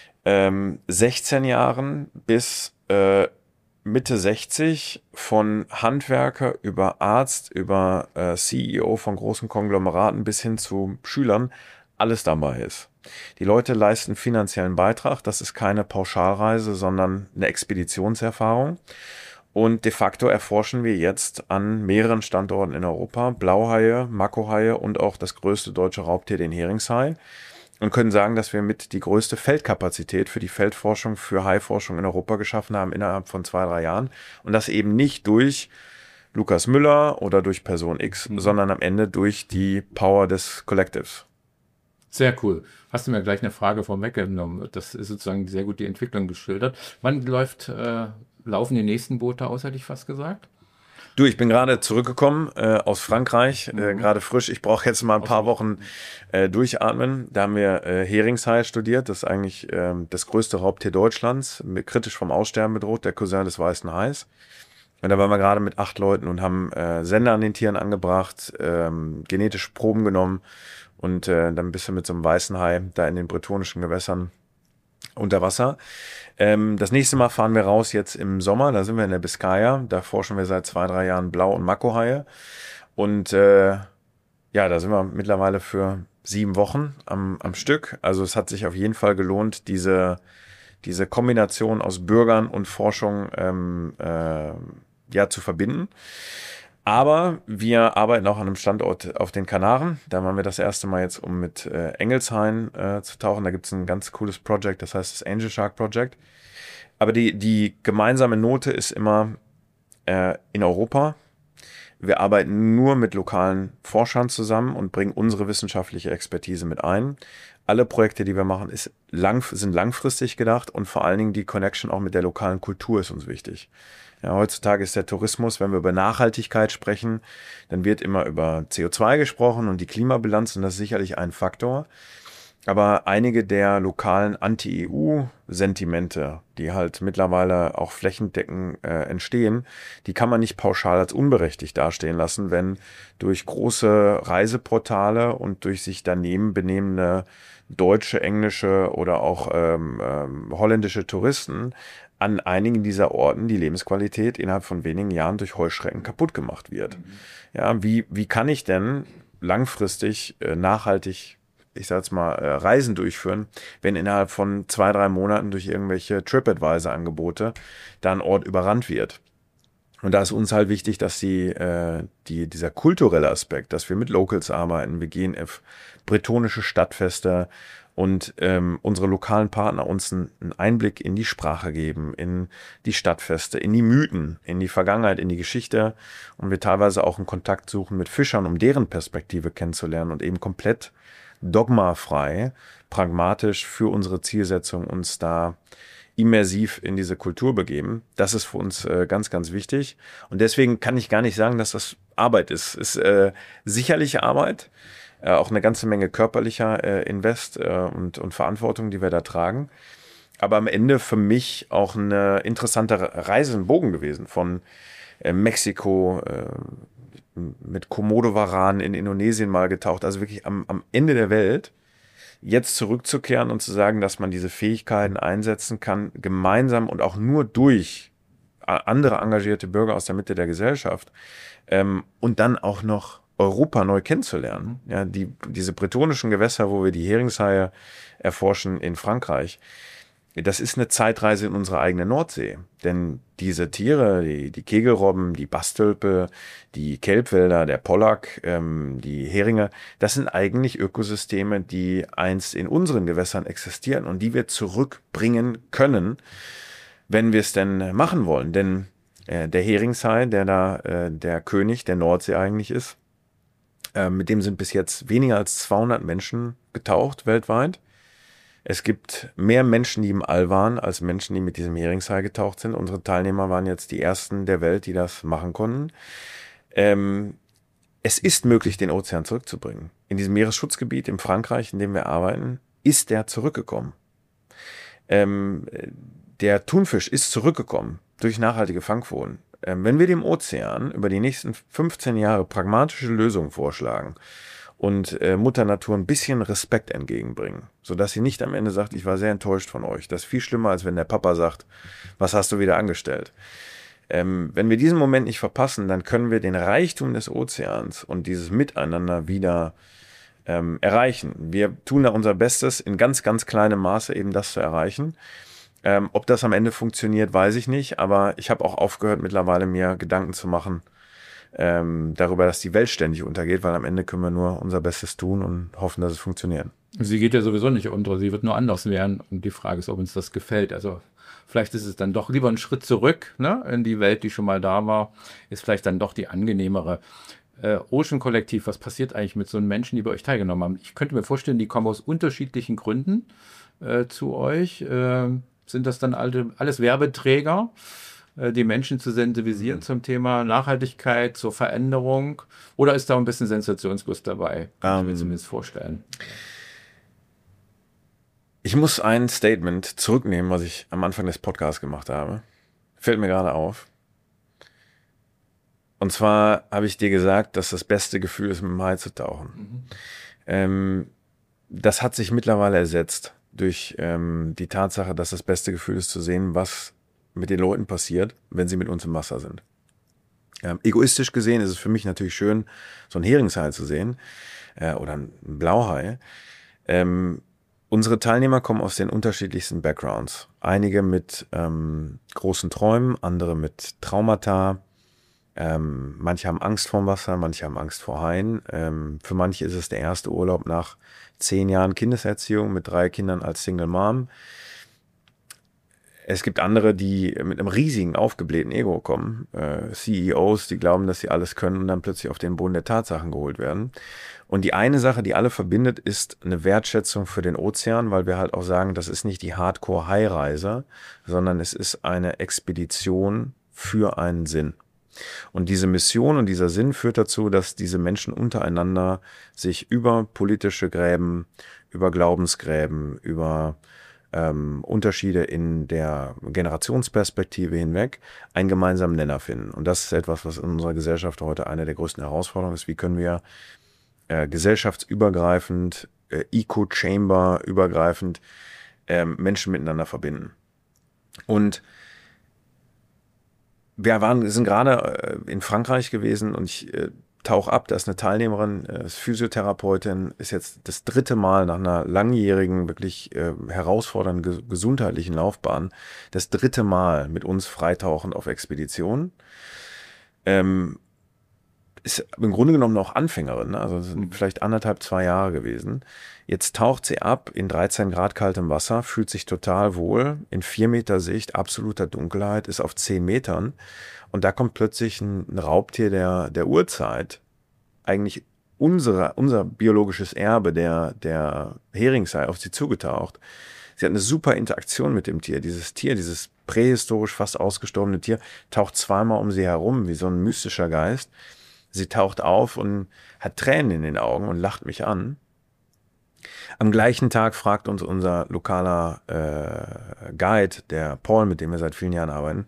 16 Jahren bis Mitte 60 von Handwerker über Arzt, über CEO von großen Konglomeraten bis hin zu Schülern alles dabei ist. Die Leute leisten finanziellen Beitrag, das ist keine Pauschalreise, sondern eine Expeditionserfahrung. Und de facto erforschen wir jetzt an mehreren Standorten in Europa Blauhaie, Makohaie und auch das größte deutsche Raubtier, den Heringshai. Und können sagen, dass wir mit die größte Feldkapazität für die Feldforschung, für Haiforschung in Europa geschaffen haben innerhalb von 2-3 Jahren. Und das eben nicht durch Lukas Müller oder durch Person X, sondern am Ende durch die Power des Collectives. Sehr cool. Hast du mir gleich eine Frage vorweggenommen. Das ist sozusagen sehr gut die Entwicklung geschildert. Wann laufen die nächsten Boote aus, hätte ich fast gesagt? Du, ich bin gerade zurückgekommen aus Frankreich, gerade frisch. Ich brauche jetzt mal ein paar Wochen durchatmen. Da haben wir Heringshai studiert. Das ist eigentlich das größte Raubtier Deutschlands, kritisch vom Aussterben bedroht, der Cousin des weißen Hais. Und da waren wir gerade mit 8 Leuten und haben Sender an den Tieren angebracht, genetische Proben genommen und dann bist du mit so einem weißen Hai da in den bretonischen Gewässern unter Wasser. Das nächste Mal fahren wir raus jetzt im Sommer, da sind wir in der Biskaya, da forschen wir seit 2-3 Jahren Blau- und Makohaie und ja, da sind wir mittlerweile für 7 Wochen am Stück, also es hat sich auf jeden Fall gelohnt, diese Kombination aus Bürgern und Forschung zu verbinden. Aber wir arbeiten auch an einem Standort auf den Kanaren. Da waren wir das erste Mal jetzt, um mit Engelshain zu tauchen. Da gibt es ein ganz cooles Projekt, das heißt das Angel Shark Project. Aber die gemeinsame Note ist immer in Europa. Wir arbeiten nur mit lokalen Forschern zusammen und bringen unsere wissenschaftliche Expertise mit ein. Alle Projekte, die wir machen, sind langfristig gedacht und vor allen Dingen die Connection auch mit der lokalen Kultur ist uns wichtig. Ja, heutzutage ist der Tourismus, wenn wir über Nachhaltigkeit sprechen, dann wird immer über CO2 gesprochen und die Klimabilanz und das ist sicherlich ein Faktor. Aber einige der lokalen Anti-EU-Sentimente, die halt mittlerweile auch flächendeckend entstehen, die kann man nicht pauschal als unberechtigt dastehen lassen, wenn durch große Reiseportale und durch sich daneben benehmende deutsche, englische oder auch holländische Touristen an einigen dieser Orten die Lebensqualität innerhalb von wenigen Jahren durch Heuschrecken kaputt gemacht wird. Ja, wie kann ich denn langfristig nachhaltig, ich sag jetzt mal, Reisen durchführen, wenn innerhalb von 2-3 Monaten durch irgendwelche TripAdvisor-Angebote da ein Ort überrannt wird? Und da ist uns halt wichtig, dass dieser kulturelle Aspekt, dass wir mit Locals arbeiten, wir gehen auf bretonische Stadtfeste und unsere lokalen Partner uns einen Einblick in die Sprache geben, in die Stadtfeste, in die Mythen, in die Vergangenheit, in die Geschichte und wir teilweise auch einen Kontakt suchen mit Fischern, um deren Perspektive kennenzulernen und eben komplett dogmafrei, pragmatisch für unsere Zielsetzung uns da immersiv in diese Kultur begeben. Das ist für uns ganz, ganz wichtig. Und deswegen kann ich gar nicht sagen, dass das Arbeit ist. Es ist sicherlich Arbeit, auch eine ganze Menge körperlicher Invest und Verantwortung, die wir da tragen. Aber am Ende für mich auch eine interessante Reise, ein Bogen gewesen von Mexiko, mit Komodo-Waranen in Indonesien mal getaucht, also wirklich am Ende der Welt, jetzt zurückzukehren und zu sagen, dass man diese Fähigkeiten einsetzen kann, gemeinsam und auch nur durch andere engagierte Bürger aus der Mitte der Gesellschaft und dann auch noch Europa neu kennenzulernen. Ja, diese bretonischen Gewässer, wo wir die Heringshaie erforschen in Frankreich, das ist eine Zeitreise in unsere eigene Nordsee. Denn diese Tiere, die Kegelrobben, die Bastölpe, die Kelbwälder, der Pollack, die Heringe, das sind eigentlich Ökosysteme, die einst in unseren Gewässern existieren und die wir zurückbringen können, wenn wir es denn machen wollen. Denn der Heringshai, der da der König der Nordsee eigentlich ist, mit dem sind bis jetzt weniger als 200 Menschen getaucht weltweit. Es gibt mehr Menschen, die im All waren, als Menschen, die mit diesem Heringshai getaucht sind. Unsere Teilnehmer waren jetzt die ersten der Welt, die das machen konnten. Es ist möglich, den Ozean zurückzubringen. In diesem Meeresschutzgebiet in Frankreich, in dem wir arbeiten, ist der zurückgekommen. Der Thunfisch ist zurückgekommen durch nachhaltige Fangquoten. Wenn wir dem Ozean über die nächsten 15 Jahre pragmatische Lösungen vorschlagen und Mutter Natur ein bisschen Respekt entgegenbringen, sodass sie nicht am Ende sagt, ich war sehr enttäuscht von euch. Das ist viel schlimmer, als wenn der Papa sagt, was hast du wieder angestellt? Wenn wir diesen Moment nicht verpassen, dann können wir den Reichtum des Ozeans und dieses Miteinander wieder erreichen. Wir tun da unser Bestes, in ganz, ganz kleinem Maße eben das zu erreichen. Ob das am Ende funktioniert, weiß ich nicht, aber ich habe auch aufgehört, mittlerweile mir Gedanken zu machen darüber, dass die Welt ständig untergeht, weil am Ende können wir nur unser Bestes tun und hoffen, dass es funktioniert. Sie geht ja sowieso nicht unter, sie wird nur anders werden und die Frage ist, ob uns das gefällt. Also vielleicht ist es dann doch lieber ein Schritt zurück, ne, in die Welt, die schon mal da war, ist vielleicht dann doch die angenehmere. Ocean Kollektiv, was passiert eigentlich mit so einen Menschen, die bei euch teilgenommen haben? Ich könnte mir vorstellen, die kommen aus unterschiedlichen Gründen zu euch. Sind das dann alles Werbeträger, die Menschen zu sensibilisieren zum Thema Nachhaltigkeit, zur Veränderung? Oder ist da ein bisschen Sensationslust dabei? Kann ich mir zumindest vorstellen. Ich muss ein Statement zurücknehmen, was ich am Anfang des Podcasts gemacht habe. Fällt mir gerade auf. Und zwar habe ich dir gesagt, dass das beste Gefühl ist, mit dem Hai zu tauchen. Das hat sich mittlerweile ersetzt durch die Tatsache, dass das beste Gefühl ist zu sehen, was mit den Leuten passiert, wenn sie mit uns im Wasser sind. Egoistisch gesehen ist es für mich natürlich schön, so einen Heringshai zu sehen oder einen Blauhai. Unsere Teilnehmer kommen aus den unterschiedlichsten Backgrounds. Einige mit großen Träumen, andere mit Traumata, Manche haben Angst vorm Wasser, manche haben Angst vor Haien. Für manche ist es der erste Urlaub nach 10 Jahren Kindeserziehung mit 3 Kindern als Single Mom. Es gibt andere, die mit einem riesigen, aufgeblähten Ego kommen. CEOs, die glauben, dass sie alles können und dann plötzlich auf den Boden der Tatsachen geholt werden. Und die eine Sache, die alle verbindet, ist eine Wertschätzung für den Ozean, weil wir halt auch sagen, das ist nicht die Hardcore-High-Reise, sondern es ist eine Expedition für einen Sinn. Und diese Mission und dieser Sinn führt dazu, dass diese Menschen untereinander sich über politische Gräben, über Glaubensgräben, über Unterschiede in der Generationsperspektive hinweg einen gemeinsamen Nenner finden. Und das ist etwas, was in unserer Gesellschaft heute eine der größten Herausforderungen ist. Wie können wir gesellschaftsübergreifend, Eco-Chamber übergreifend Menschen miteinander verbinden? Und wir sind gerade in Frankreich gewesen und ich tauche ab, da ist eine Teilnehmerin, ist Physiotherapeutin, ist jetzt das 3. Mal nach einer langjährigen, wirklich herausfordernden gesundheitlichen Laufbahn, das 3. Mal mit uns freitauchend auf Expedition. Ist im Grunde genommen auch Anfängerin, ne? Also sind vielleicht 1,5, 2 Jahre gewesen. Jetzt taucht sie ab in 13 Grad kaltem Wasser, fühlt sich total wohl, in 4 Meter Sicht, absoluter Dunkelheit, ist auf 10 Metern. Und da kommt plötzlich ein Raubtier der Urzeit, eigentlich unser biologisches Erbe, der Heringshai, auf sie zugetaucht. Sie hat eine super Interaktion mit dem Tier. Dieses prähistorisch fast ausgestorbene Tier, taucht zweimal um sie herum, wie so ein mystischer Geist. Sie taucht auf und hat Tränen in den Augen und lacht mich an. Am gleichen Tag fragt uns unser lokaler Guide, der Paul, mit dem wir seit vielen Jahren arbeiten,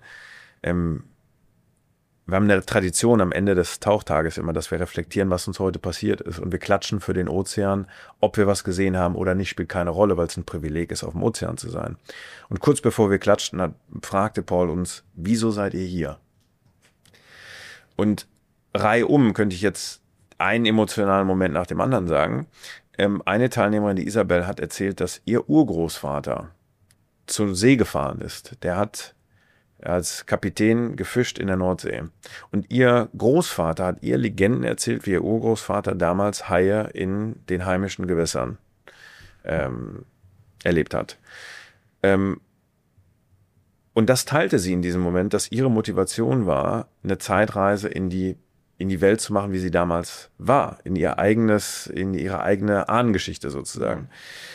wir haben eine Tradition am Ende des Tauchtages immer, dass wir reflektieren, was uns heute passiert ist. Und wir klatschen für den Ozean. Ob wir was gesehen haben oder nicht, spielt keine Rolle, weil es ein Privileg ist, auf dem Ozean zu sein. Und kurz bevor wir klatschten, fragte Paul uns, wieso seid ihr hier? Und reihum könnte ich jetzt einen emotionalen Moment nach dem anderen sagen. Eine Teilnehmerin, die Isabel, hat erzählt, dass ihr Urgroßvater zur See gefahren ist. Der hat als Kapitän gefischt in der Nordsee. Und ihr Großvater hat ihr Legenden erzählt, wie ihr Urgroßvater damals Haie in den heimischen Gewässern erlebt hat. Und das teilte sie in diesem Moment, dass ihre Motivation war, eine Zeitreise in die Welt zu machen, wie sie damals war, in ihre eigene Ahnengeschichte sozusagen.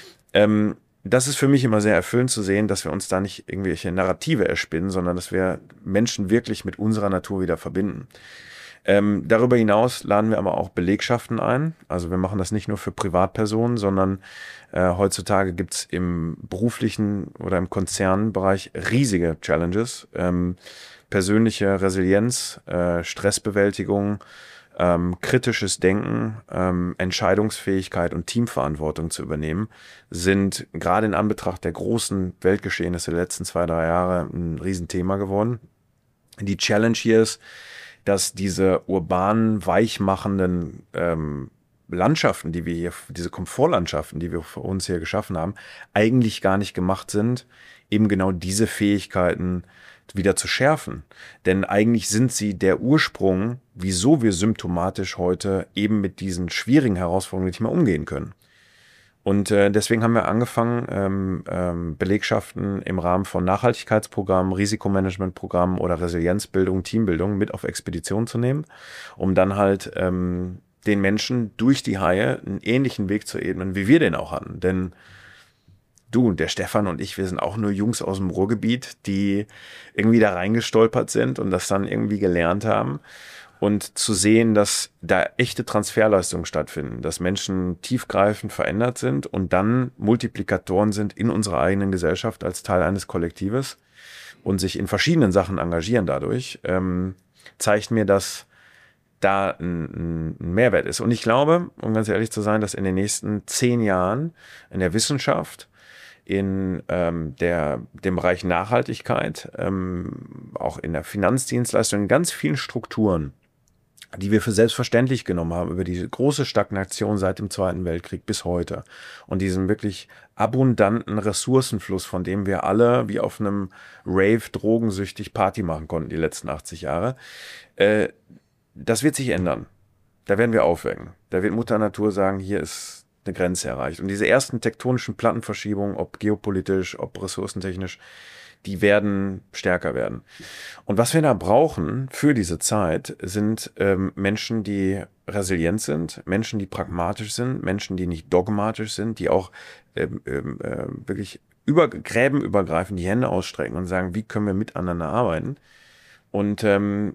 Das ist für mich immer sehr erfüllend zu sehen, dass wir uns da nicht irgendwelche Narrative erspinnen, sondern dass wir Menschen wirklich mit unserer Natur wieder verbinden. Darüber hinaus laden wir aber auch Belegschaften ein. Also wir machen das nicht nur für Privatpersonen, sondern heutzutage gibt es im beruflichen oder im Konzernbereich riesige Challenges. Persönliche Resilienz, Stressbewältigung, kritisches Denken, Entscheidungsfähigkeit und Teamverantwortung zu übernehmen, sind gerade in Anbetracht der großen Weltgeschehnisse der letzten 2, 3 Jahre ein Riesenthema geworden. Die Challenge hier ist, dass diese urbanen, weichmachenden Landschaften, die wir hier, diese Komfortlandschaften, die wir für uns hier geschaffen haben, eigentlich gar nicht gemacht sind, eben genau diese Fähigkeiten wieder zu schärfen. Denn eigentlich sind sie der Ursprung, wieso wir symptomatisch heute eben mit diesen schwierigen Herausforderungen nicht mehr umgehen können. Und deswegen haben wir angefangen, Belegschaften im Rahmen von Nachhaltigkeitsprogrammen, Risikomanagementprogrammen oder Resilienzbildung, Teambildung mit auf Expedition zu nehmen, um dann halt den Menschen durch die Haie einen ähnlichen Weg zu ebnen, wie wir den auch hatten. Denn du und der Stefan und ich, wir sind auch nur Jungs aus dem Ruhrgebiet, die irgendwie da reingestolpert sind und das dann irgendwie gelernt haben. Und zu sehen, dass da echte Transferleistungen stattfinden, dass Menschen tiefgreifend verändert sind und dann Multiplikatoren sind in unserer eigenen Gesellschaft als Teil eines Kollektives und sich in verschiedenen Sachen engagieren dadurch, zeigt mir, dass da ein Mehrwert ist. Und ich glaube, um ganz ehrlich zu sein, dass in den nächsten 10 Jahren in der Wissenschaft, in dem Bereich Nachhaltigkeit, auch in der Finanzdienstleistung, in ganz vielen Strukturen die wir für selbstverständlich genommen haben, über die große Stagnation seit dem Zweiten Weltkrieg bis heute und diesen wirklich abundanten Ressourcenfluss, von dem wir alle wie auf einem Rave drogensüchtig Party machen konnten die letzten 80 Jahre, das wird sich ändern. Da werden wir aufwecken. Da wird Mutter Natur sagen, hier ist eine Grenze erreicht. Und diese ersten tektonischen Plattenverschiebungen, ob geopolitisch, ob ressourcentechnisch, die werden stärker werden. Und was wir da brauchen für diese Zeit, sind Menschen, die resilient sind, Menschen, die pragmatisch sind, Menschen, die nicht dogmatisch sind, die auch wirklich gräbenübergreifend die Hände ausstrecken und sagen, wie können wir miteinander arbeiten. Und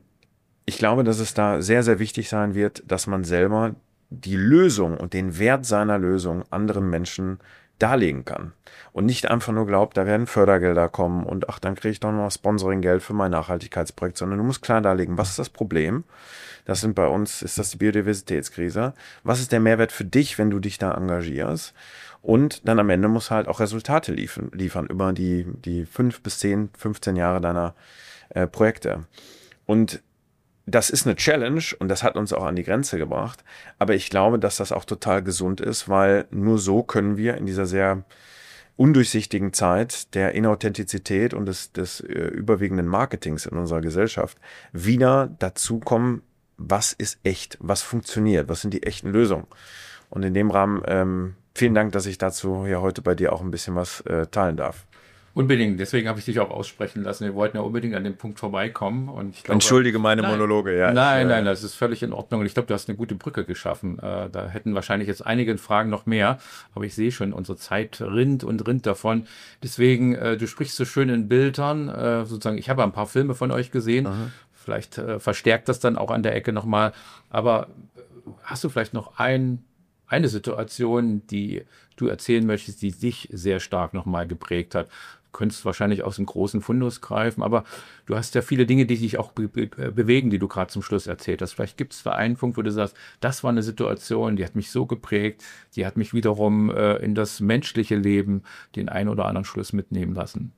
ich glaube, dass es da sehr, sehr wichtig sein wird, dass man selber die Lösung und den Wert seiner Lösung anderen Menschen darlegen kann. Und nicht einfach nur glaubt, da werden Fördergelder kommen und ach, dann kriege ich doch noch Sponsoringgeld für mein Nachhaltigkeitsprojekt, sondern du musst klar darlegen, was ist das Problem? Das sind bei uns, ist das die Biodiversitätskrise. Was ist der Mehrwert für dich, wenn du dich da engagierst? Und dann am Ende musst du halt auch Resultate liefern über die 5 bis 10, 15 Jahre deiner Projekte. Und das ist eine Challenge und das hat uns auch an die Grenze gebracht. Aber ich glaube, dass das auch total gesund ist, weil nur so können wir in dieser sehr undurchsichtigen Zeit der Inauthentizität und des überwiegenden Marketings in unserer Gesellschaft wieder dazu kommen, was ist echt, was funktioniert, was sind die echten Lösungen. Und in dem Rahmen vielen Dank, dass ich dazu ja heute bei dir auch ein bisschen was teilen darf. Unbedingt, deswegen habe ich dich auch aussprechen lassen. Wir wollten ja unbedingt an dem Punkt vorbeikommen. Und ich glaube, entschuldige meine Monologe, ja. Nein, das ist völlig in Ordnung. Und ich glaube, du hast eine gute Brücke geschaffen. Da hätten wahrscheinlich jetzt einige Fragen noch mehr. Aber ich sehe schon, unsere Zeit rinnt davon. Deswegen, du sprichst so schön in Bildern. Sozusagen, ich habe ein paar Filme von euch gesehen. Aha. Vielleicht verstärkt das dann auch an der Ecke nochmal. Aber hast du vielleicht noch eine Situation, die du erzählen möchtest, die dich sehr stark nochmal geprägt hat? Du könntest wahrscheinlich aus dem großen Fundus greifen, aber du hast ja viele Dinge, die dich auch bewegen, die du gerade zum Schluss erzählt hast. Vielleicht gibt es da einen Punkt, wo du sagst, das war eine Situation, die hat mich so geprägt, die hat mich wiederum in das menschliche Leben den einen oder anderen Schluss mitnehmen lassen.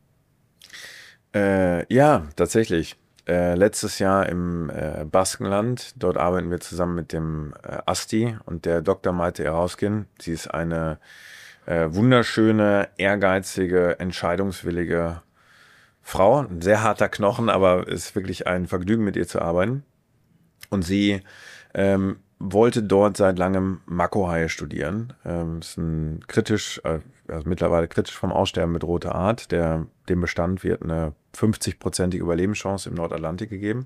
Ja, tatsächlich. Letztes Jahr im Baskenland, dort arbeiten wir zusammen mit dem Asti und der Dr. Maite Erauskin. Sie ist eine wunderschöne, ehrgeizige, entscheidungswillige Frau. Ein sehr harter Knochen, aber es ist wirklich ein Vergnügen, mit ihr zu arbeiten. Und sie wollte dort seit langem Makohaie studieren. Ist ein also mittlerweile kritisch vom Aussterben bedrohte Art. Dem Bestand wird eine 50-prozentige Überlebenschance im Nordatlantik gegeben.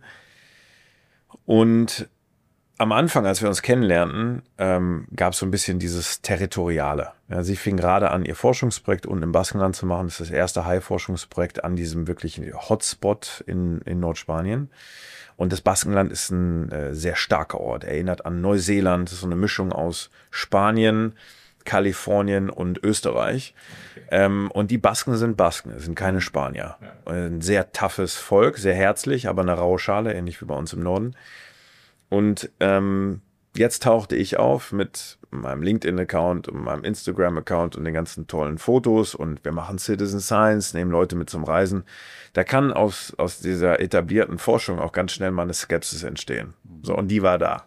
Und am Anfang, als wir uns kennenlernten, gab es so ein bisschen dieses Territoriale. Ja, sie fing gerade an, ihr Forschungsprojekt unten im Baskenland zu machen. Das ist das erste Hai-Forschungsprojekt an diesem wirklichen Hotspot in Nordspanien. Und das Baskenland ist ein sehr starker Ort. Erinnert an Neuseeland. Das ist so eine Mischung aus Spanien, Kalifornien und Österreich. Okay. Und die Basken sind keine Spanier. Ja. Ein sehr toughes Volk, sehr herzlich, aber eine raue Schale, ähnlich wie bei uns im Norden. Und jetzt tauchte ich auf mit meinem LinkedIn-Account und meinem Instagram-Account und den ganzen tollen Fotos und wir machen Citizen Science, nehmen Leute mit zum Reisen. Da kann aus dieser etablierten Forschung auch ganz schnell mal eine Skepsis entstehen. So, und die war da.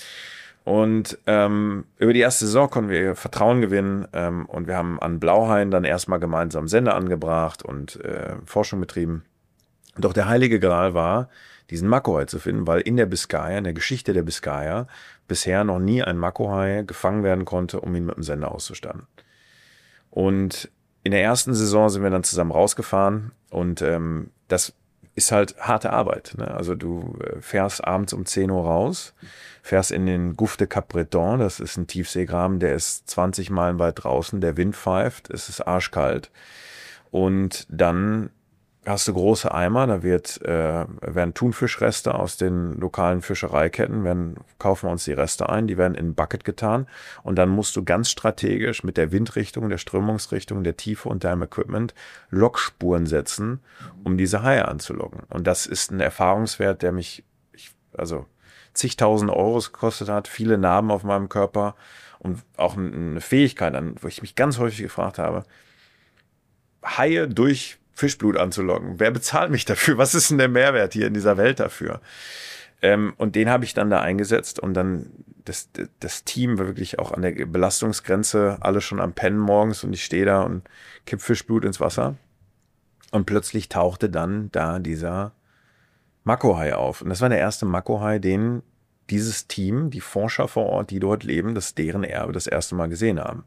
Und über die erste Saison konnten wir Vertrauen gewinnen und wir haben an Blauhain dann erstmal gemeinsam Sender angebracht und Forschung betrieben. Doch der heilige Gral war, diesen Makohai zu finden, weil in der Geschichte der Biskaya, bisher noch nie ein Makohai gefangen werden konnte, um ihn mit dem Sender auszustatten. Und in der ersten Saison sind wir dann zusammen rausgefahren und das ist halt harte Arbeit. Ne? Also du fährst abends um 10 Uhr raus, fährst in den Gouffre de Capbreton, das ist ein Tiefseegraben, der ist 20 Meilen weit draußen, der Wind pfeift, es ist arschkalt und dann hast du große Eimer, da werden Thunfischreste aus den lokalen Fischereiketten, kaufen wir uns die Reste ein, die werden in ein Bucket getan und dann musst du ganz strategisch mit der Windrichtung, der Strömungsrichtung, der Tiefe und deinem Equipment Lokspuren setzen, um diese Haie anzulocken. Und das ist ein Erfahrungswert, der mich zigtausend Euros gekostet hat, viele Narben auf meinem Körper und auch eine Fähigkeit, wo ich mich ganz häufig gefragt habe, Haie durch Fischblut anzulocken. Wer bezahlt mich dafür? Was ist denn der Mehrwert hier in dieser Welt dafür? Und den habe ich dann da eingesetzt und dann das Team war wirklich auch an der Belastungsgrenze, alle schon am Pennen morgens und ich stehe da und kipp Fischblut ins Wasser. Und plötzlich tauchte dann da dieser Makohai auf. Und das war der erste Makohai, den dieses Team, die Forscher vor Ort, die dort leben, das deren Erbe das erste Mal gesehen haben.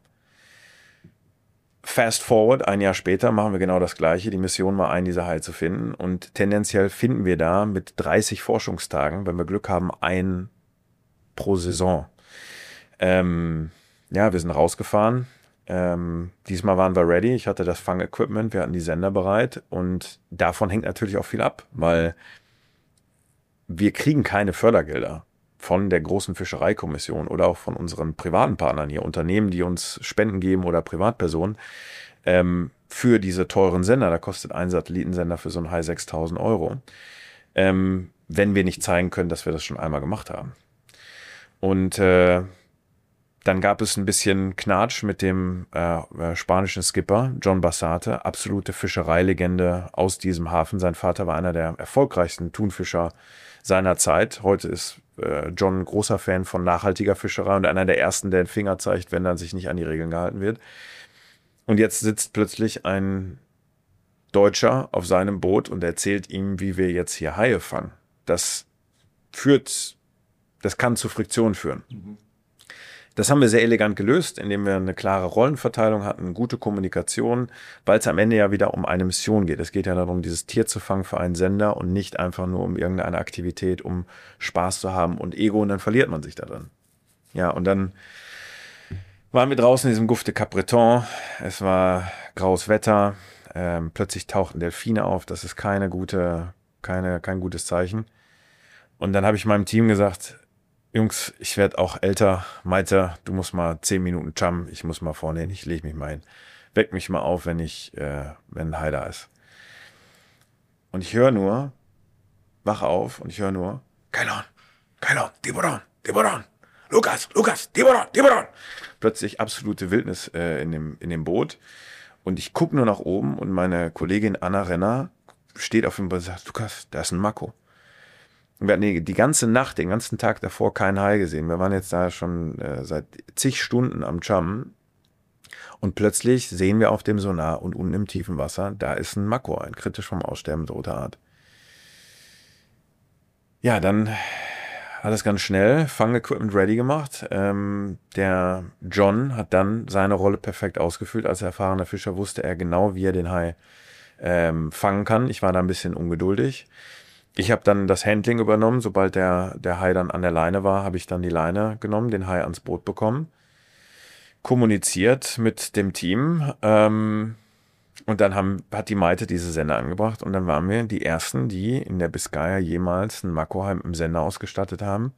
Fast forward, ein Jahr später machen wir genau das Gleiche. Die Mission war, einen dieser Haie zu finden. Und tendenziell finden wir da mit 30 Forschungstagen, wenn wir Glück haben, einen pro Saison. Ja, wir sind rausgefahren. Diesmal waren wir ready. Ich hatte das Fangequipment, wir hatten die Sender bereit. Und davon hängt natürlich auch viel ab, weil wir kriegen keine Fördergelder von der großen Fischereikommission oder auch von unseren privaten Partnern hier, Unternehmen, die uns Spenden geben oder Privatpersonen, für diese teuren Sender. Da kostet ein Satellitensender für so ein Hai 6.000 Euro, wenn wir nicht zeigen können, dass wir das schon einmal gemacht haben. Und dann gab es ein bisschen Knatsch mit dem spanischen Skipper John Bassate, absolute Fischereilegende aus diesem Hafen. Sein Vater war einer der erfolgreichsten Thunfischer seiner Zeit. Heute ist John ein großer Fan von nachhaltiger Fischerei und einer der ersten, der den Finger zeigt, wenn dann sich nicht an die Regeln gehalten wird. Und jetzt sitzt plötzlich ein Deutscher auf seinem Boot und erzählt ihm, wie wir jetzt hier Haie fangen. Das kann zu Friktion führen. Das haben wir sehr elegant gelöst, indem wir eine klare Rollenverteilung hatten, gute Kommunikation, weil es am Ende ja wieder um eine Mission geht. Es geht ja darum, dieses Tier zu fangen für einen Sender und nicht einfach nur um irgendeine Aktivität, um Spaß zu haben und Ego und dann verliert man sich da drin. Ja, und dann waren wir draußen in diesem Gouffre de Capbreton. Es war graues Wetter. Plötzlich tauchten Delfine auf. Das ist kein gutes Zeichen. Und dann habe ich meinem Team gesagt, Jungs, ich werde auch älter. Malte, du musst mal 10 Minuten chummen. Ich muss mal vorne hin. Ich lege mich mal hin. Weck mich mal auf, wenn ein Hai da ist. Und ich höre nur, wach auf und ich höre nur, Kailon, Tiburon, Lukas, Tiburon. Plötzlich absolute Wildnis in dem Boot. Und ich gucke nur nach oben und meine Kollegin Anna Renner steht auf dem Boot und sagt, Lukas, da ist ein Mako. Wir hatten die ganze Nacht, den ganzen Tag davor keinen Hai gesehen. Wir waren jetzt da schon seit zig Stunden am Chummen. Und plötzlich sehen wir auf dem Sonar und unten im tiefen Wasser, da ist ein Mako, ein kritisch vom Aussterben bedrohter Art. Ja, dann alles ganz schnell, Fangequipment ready gemacht. Der John hat dann seine Rolle perfekt ausgefüllt. Als erfahrener Fischer wusste er genau, wie er den Hai fangen kann. Ich war da ein bisschen ungeduldig. Ich habe dann das Handling übernommen. Sobald der Hai dann an der Leine war, habe ich dann die Leine genommen, den Hai ans Boot bekommen, kommuniziert mit dem Team. Und dann hat die Maite diese Sender angebracht und dann waren wir die Ersten, die in der Biskaya jemals einen Makohai mit einem Sender ausgestattet haben.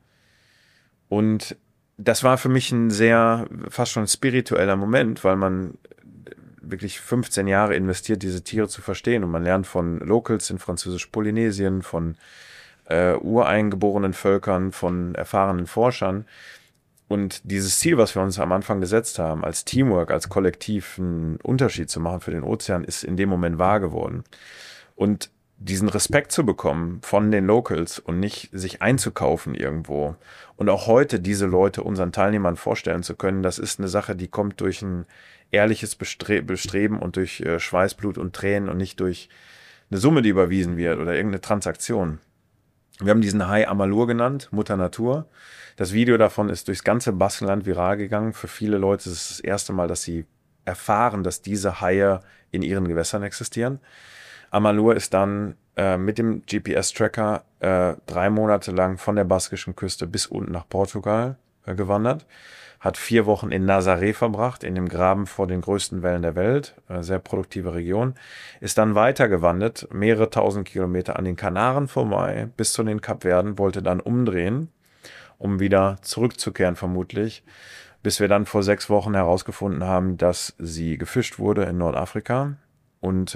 Und das war für mich ein sehr, fast schon spiritueller Moment, weil man wirklich 15 Jahre investiert, diese Tiere zu verstehen. Und man lernt von Locals in Französisch-Polynesien, von ureingeborenen Völkern, von erfahrenen Forschern. Und dieses Ziel, was wir uns am Anfang gesetzt haben, als Teamwork, als Kollektiv einen Unterschied zu machen für den Ozean, ist in dem Moment wahr geworden. Und diesen Respekt zu bekommen von den Locals und nicht sich einzukaufen irgendwo und auch heute diese Leute unseren Teilnehmern vorstellen zu können, das ist eine Sache, die kommt durch ein ehrliches Bestreben und durch Schweißblut und Tränen und nicht durch eine Summe, die überwiesen wird oder irgendeine Transaktion. Wir haben diesen Hai Amalur genannt, Mutter Natur. Das Video davon ist durchs ganze Baskenland viral gegangen. Für viele Leute ist es das erste Mal, dass sie erfahren, dass diese Haie in ihren Gewässern existieren. Amalur ist dann mit dem GPS-Tracker 3 Monate lang von der baskischen Küste bis unten nach Portugal gewandert. Hat 4 Wochen in Nazaré verbracht, in dem Graben vor den größten Wellen der Welt, sehr produktive Region, ist dann weitergewandert, mehrere tausend Kilometer an den Kanaren vorbei, bis zu den Kapverden, wollte dann umdrehen, um wieder zurückzukehren vermutlich, bis wir dann vor 6 Wochen herausgefunden haben, dass sie gefischt wurde in Nordafrika und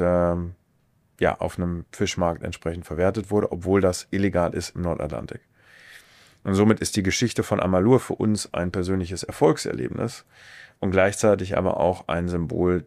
auf einem Fischmarkt entsprechend verwertet wurde, obwohl das illegal ist im Nordatlantik. Und somit ist die Geschichte von Amalur für uns ein persönliches Erfolgserlebnis und gleichzeitig aber auch ein Symbol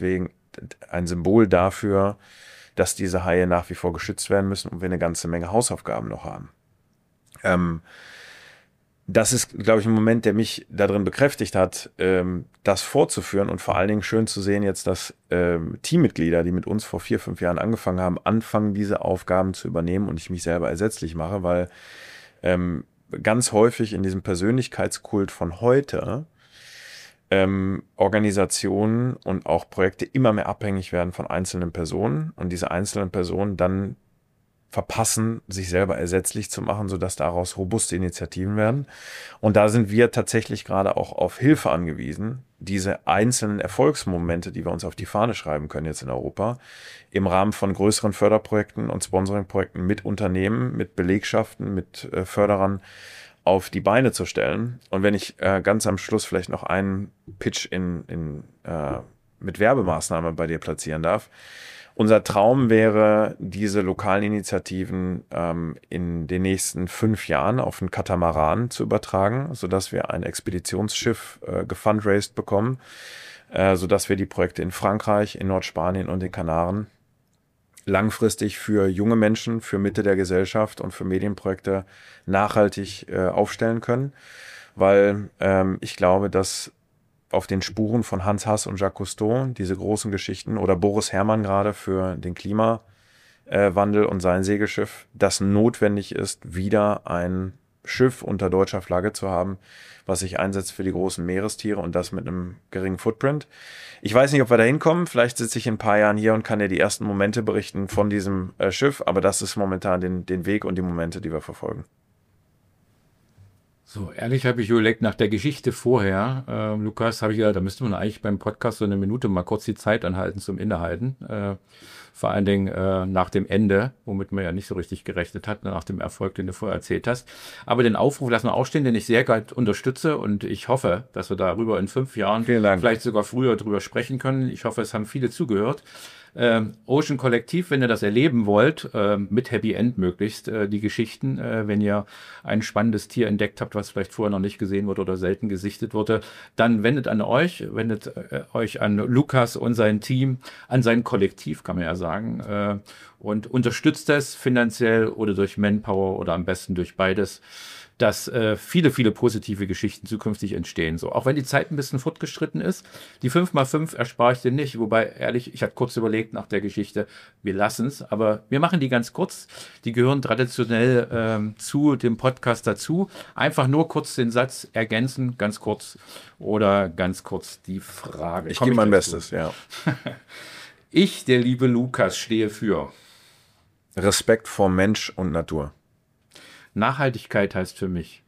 dafür, dass diese Haie nach wie vor geschützt werden müssen und wir eine ganze Menge Hausaufgaben noch haben. Das ist, glaube ich, ein Moment, der mich darin bekräftigt hat, das fortzuführen und vor allen Dingen schön zu sehen jetzt, dass Teammitglieder, die mit uns vor 4, 5 Jahren angefangen haben, anfangen, diese Aufgaben zu übernehmen und ich mich selber ersetzlich mache, weil ganz häufig in diesem Persönlichkeitskult von heute Organisationen und auch Projekte immer mehr abhängig werden von einzelnen Personen und diese einzelnen Personen dann verpassen, sich selber ersetzlich zu machen, sodass daraus robuste Initiativen werden. Und da sind wir tatsächlich gerade auch auf Hilfe angewiesen, diese einzelnen Erfolgsmomente, die wir uns auf die Fahne schreiben können jetzt in Europa, im Rahmen von größeren Förderprojekten und Sponsoringprojekten mit Unternehmen, mit Belegschaften, mit Förderern auf die Beine zu stellen. Und wenn ich ganz am Schluss vielleicht noch einen Pitch mit Werbemaßnahme bei dir platzieren darf. Unser Traum wäre, diese lokalen Initiativen in den nächsten 5 Jahren auf einen Katamaran zu übertragen, sodass wir ein Expeditionsschiff gefundraised bekommen, sodass wir die Projekte in Frankreich, in Nordspanien und den Kanaren langfristig für junge Menschen, für Mitte der Gesellschaft und für Medienprojekte nachhaltig aufstellen können, weil ich glaube, dass auf den Spuren von Hans Hass und Jacques Cousteau, diese großen Geschichten, oder Boris Herrmann gerade für den Klimawandel und sein Segelschiff, das notwendig ist, wieder ein Schiff unter deutscher Flagge zu haben, was sich einsetzt für die großen Meerestiere und das mit einem geringen Footprint. Ich weiß nicht, ob wir da hinkommen. Vielleicht sitze ich in ein paar Jahren hier und kann dir die ersten Momente berichten von diesem Schiff, aber das ist momentan den Weg und die Momente, die wir verfolgen. So, ehrlich habe ich überlegt, nach der Geschichte vorher, Lukas, habe ich gedacht, da müsste man eigentlich beim Podcast so eine Minute mal kurz die Zeit anhalten zum Innehalten. Vor allen Dingen nach dem Ende, womit man ja nicht so richtig gerechnet hat, nach dem Erfolg, den du vorher erzählt hast. Aber den Aufruf lassen wir auch stehen, den ich sehr gerne unterstütze und ich hoffe, dass wir darüber in 5 Jahren, vielleicht sogar früher drüber sprechen können. Ich hoffe, es haben viele zugehört. Ocean Kollektiv, wenn ihr das erleben wollt, mit Happy End möglichst, die Geschichten, wenn ihr ein spannendes Tier entdeckt habt, was vielleicht vorher noch nicht gesehen wurde oder selten gesichtet wurde, dann wendet euch an Lukas und sein Team, an sein Kollektiv, kann man ja sagen, und unterstützt es finanziell oder durch Manpower oder am besten durch beides, dass viele, viele positive Geschichten zukünftig entstehen. So, auch wenn die Zeit ein bisschen fortgeschritten ist. Die 5x5 erspare ich dir nicht. Wobei, ehrlich, ich hatte kurz überlegt nach der Geschichte, wir lassen es. Aber wir machen die ganz kurz. Die gehören traditionell zu dem Podcast dazu. Einfach nur kurz den Satz ergänzen, ganz kurz. Oder ganz kurz die Frage. Ich gebe mein Bestes, ja. Ich, der liebe Lukas, stehe für Respekt vor Mensch und Natur. Nachhaltigkeit heißt für mich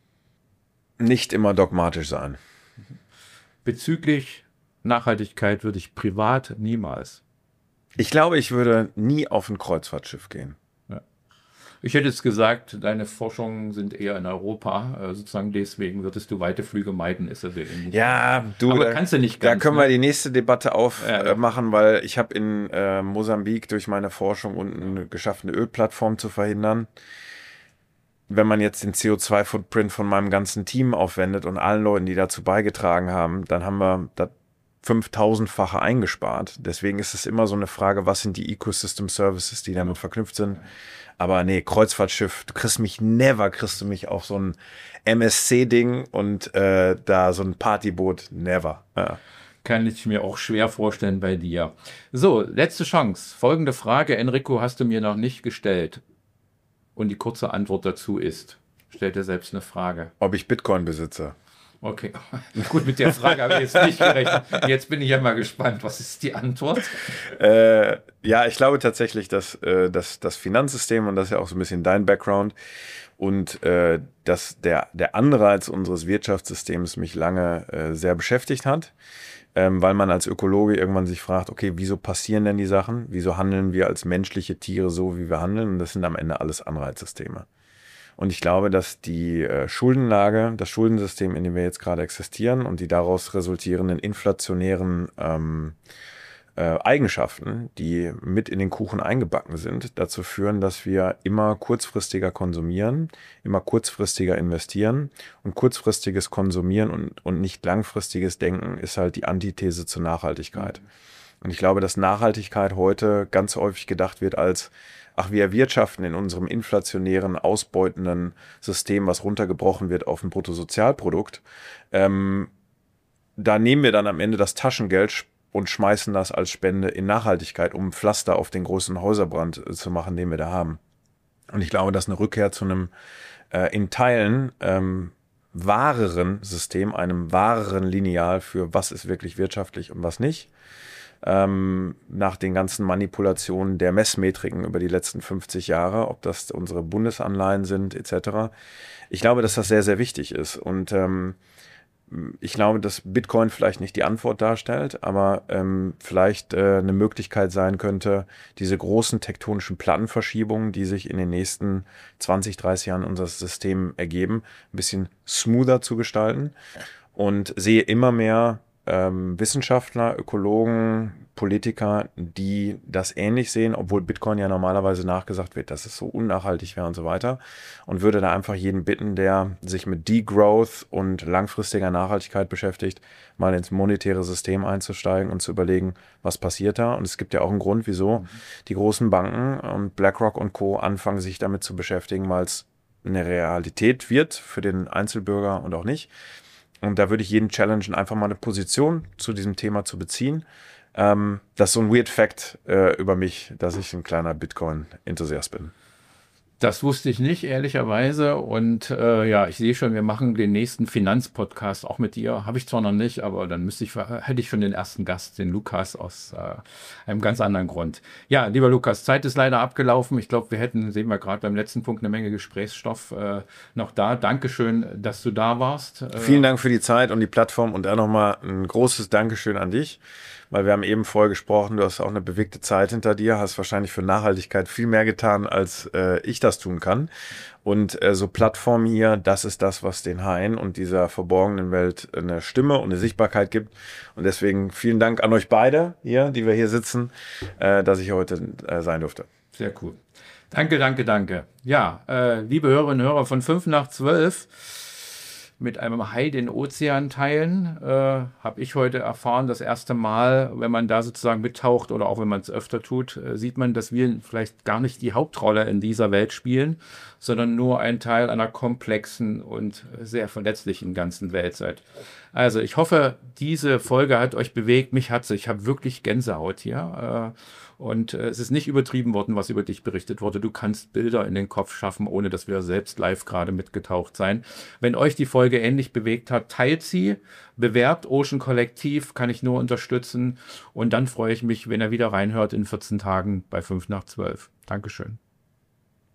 nicht immer dogmatisch sein. Bezüglich Nachhaltigkeit würde ich privat niemals. Ich glaube, ich würde nie auf ein Kreuzfahrtschiff gehen. Ja. Ich hätte jetzt gesagt, deine Forschungen sind eher in Europa, sozusagen deswegen würdest du weite Flüge meiden, ist das ähnlich. Ja, du, aber kannst du nicht ganz. Da können wir die nächste Debatte aufmachen, weil ich habe in Mosambik durch meine Forschung unten geschafft, eine Ölplattform zu verhindern. Wenn man jetzt den CO2-Footprint von meinem ganzen Team aufwendet und allen Leuten, die dazu beigetragen haben, dann haben wir das 5000-fache eingespart. Deswegen ist es immer so eine Frage, was sind die Ecosystem Services, die damit verknüpft sind. Aber nee, Kreuzfahrtschiff, kriegst du mich auf so ein MSC-Ding und da so ein Partyboot, never. Ja. Kann ich mir auch schwer vorstellen bei dir. So, letzte Chance. Folgende Frage, Enrico, hast du mir noch nicht gestellt. Und die kurze Antwort dazu ist, stell dir selbst eine Frage. Ob ich Bitcoin besitze. Okay, gut, mit der Frage habe ich jetzt nicht gerechnet. Jetzt bin ich ja mal gespannt. Was ist die Antwort? Ja, ich glaube tatsächlich, dass das Finanzsystem, und das ist ja auch so ein bisschen dein Background, und dass der Anreiz unseres Wirtschaftssystems mich lange sehr beschäftigt hat, weil man als Ökologe irgendwann sich fragt, okay, wieso passieren denn die Sachen? Wieso handeln wir als menschliche Tiere so, wie wir handeln? Und das sind am Ende alles Anreizsysteme. Und ich glaube, dass die Schuldenlage, das Schuldensystem, in dem wir jetzt gerade existieren und die daraus resultierenden inflationären Eigenschaften, die mit in den Kuchen eingebacken sind, dazu führen, dass wir immer kurzfristiger konsumieren, immer kurzfristiger investieren, und kurzfristiges Konsumieren und nicht langfristiges Denken ist halt die Antithese zur Nachhaltigkeit. Und ich glaube, dass Nachhaltigkeit heute ganz häufig gedacht wird als, ach, wir erwirtschaften in unserem inflationären, ausbeutenden System, was runtergebrochen wird auf ein Bruttosozialprodukt. Da nehmen wir dann am Ende das Taschengeld und schmeißen das als Spende in Nachhaltigkeit, um ein Pflaster auf den großen Häuserbrand zu machen, den wir da haben. Und ich glaube, dass eine Rückkehr zu einem in Teilen wahreren System, einem wahreren Lineal für was ist wirklich wirtschaftlich und was nicht, nach den ganzen Manipulationen der Messmetriken über die letzten 50 Jahre, ob das unsere Bundesanleihen sind etc. Ich glaube, dass das sehr, sehr wichtig ist. Und ich glaube, dass Bitcoin vielleicht nicht die Antwort darstellt, aber vielleicht eine Möglichkeit sein könnte, diese großen tektonischen Plattenverschiebungen, die sich in den nächsten 20, 30 Jahren unser System ergeben, ein bisschen smoother zu gestalten. Und sehe immer mehr Wissenschaftler, Ökologen, Politiker, die das ähnlich sehen, obwohl Bitcoin ja normalerweise nachgesagt wird, dass es so unnachhaltig wäre und so weiter. Und würde da einfach jeden bitten, der sich mit Degrowth und langfristiger Nachhaltigkeit beschäftigt, mal ins monetäre System einzusteigen und zu überlegen, was passiert da. Und es gibt ja auch einen Grund, wieso die großen Banken und BlackRock und Co. anfangen, sich damit zu beschäftigen, weil es eine Realität wird für den Einzelbürger und auch nicht. Und da würde ich jeden challengen, einfach mal eine Position zu diesem Thema zu beziehen. Das ist so ein Weird Fact über mich, dass ich ein kleiner Bitcoin-Enthusiast bin. Das wusste ich nicht, ehrlicherweise. Und ja, ich sehe schon, wir machen den nächsten Finanzpodcast auch mit dir. Habe ich zwar noch nicht, aber dann hätte ich schon den ersten Gast, den Lukas, aus einem ganz anderen Grund. Ja, lieber Lukas, Zeit ist leider abgelaufen. Ich glaube, wir hätten, sehen wir gerade beim letzten Punkt, eine Menge Gesprächsstoff noch da. Dankeschön, dass du da warst. Vielen Dank für die Zeit und die Plattform und auch nochmal ein großes Dankeschön an dich. Weil wir haben eben vorher gesprochen, du hast auch eine bewegte Zeit hinter dir, hast wahrscheinlich für Nachhaltigkeit viel mehr getan, als ich das tun kann. Und so Plattformen hier, das ist das, was den Haien und dieser verborgenen Welt eine Stimme und eine Sichtbarkeit gibt. Und deswegen vielen Dank an euch beide hier, die wir hier sitzen, dass ich heute sein durfte. Sehr cool. Danke, danke, danke. Ja, liebe Hörerinnen und Hörer von 5 nach 12, mit einem Hai den Ozean teilen, habe ich heute erfahren, das erste Mal, wenn man da sozusagen mittaucht oder auch wenn man es öfter tut, sieht man, dass wir vielleicht gar nicht die Hauptrolle in dieser Welt spielen, sondern nur ein Teil einer komplexen und sehr verletzlichen ganzen Welt seid. Also ich hoffe, diese Folge hat euch bewegt. Mich hat sie. Ich habe wirklich Gänsehaut hier. Und es ist nicht übertrieben worden, was über dich berichtet wurde. Du kannst Bilder in den Kopf schaffen, ohne dass wir selbst live gerade mitgetaucht sein. Wenn euch die Folge ähnlich bewegt hat, teilt sie, bewerbt Ocean Kollektiv, kann ich nur unterstützen. Und dann freue ich mich, wenn ihr wieder reinhört in 14 Tagen bei 5 nach 12. Dankeschön.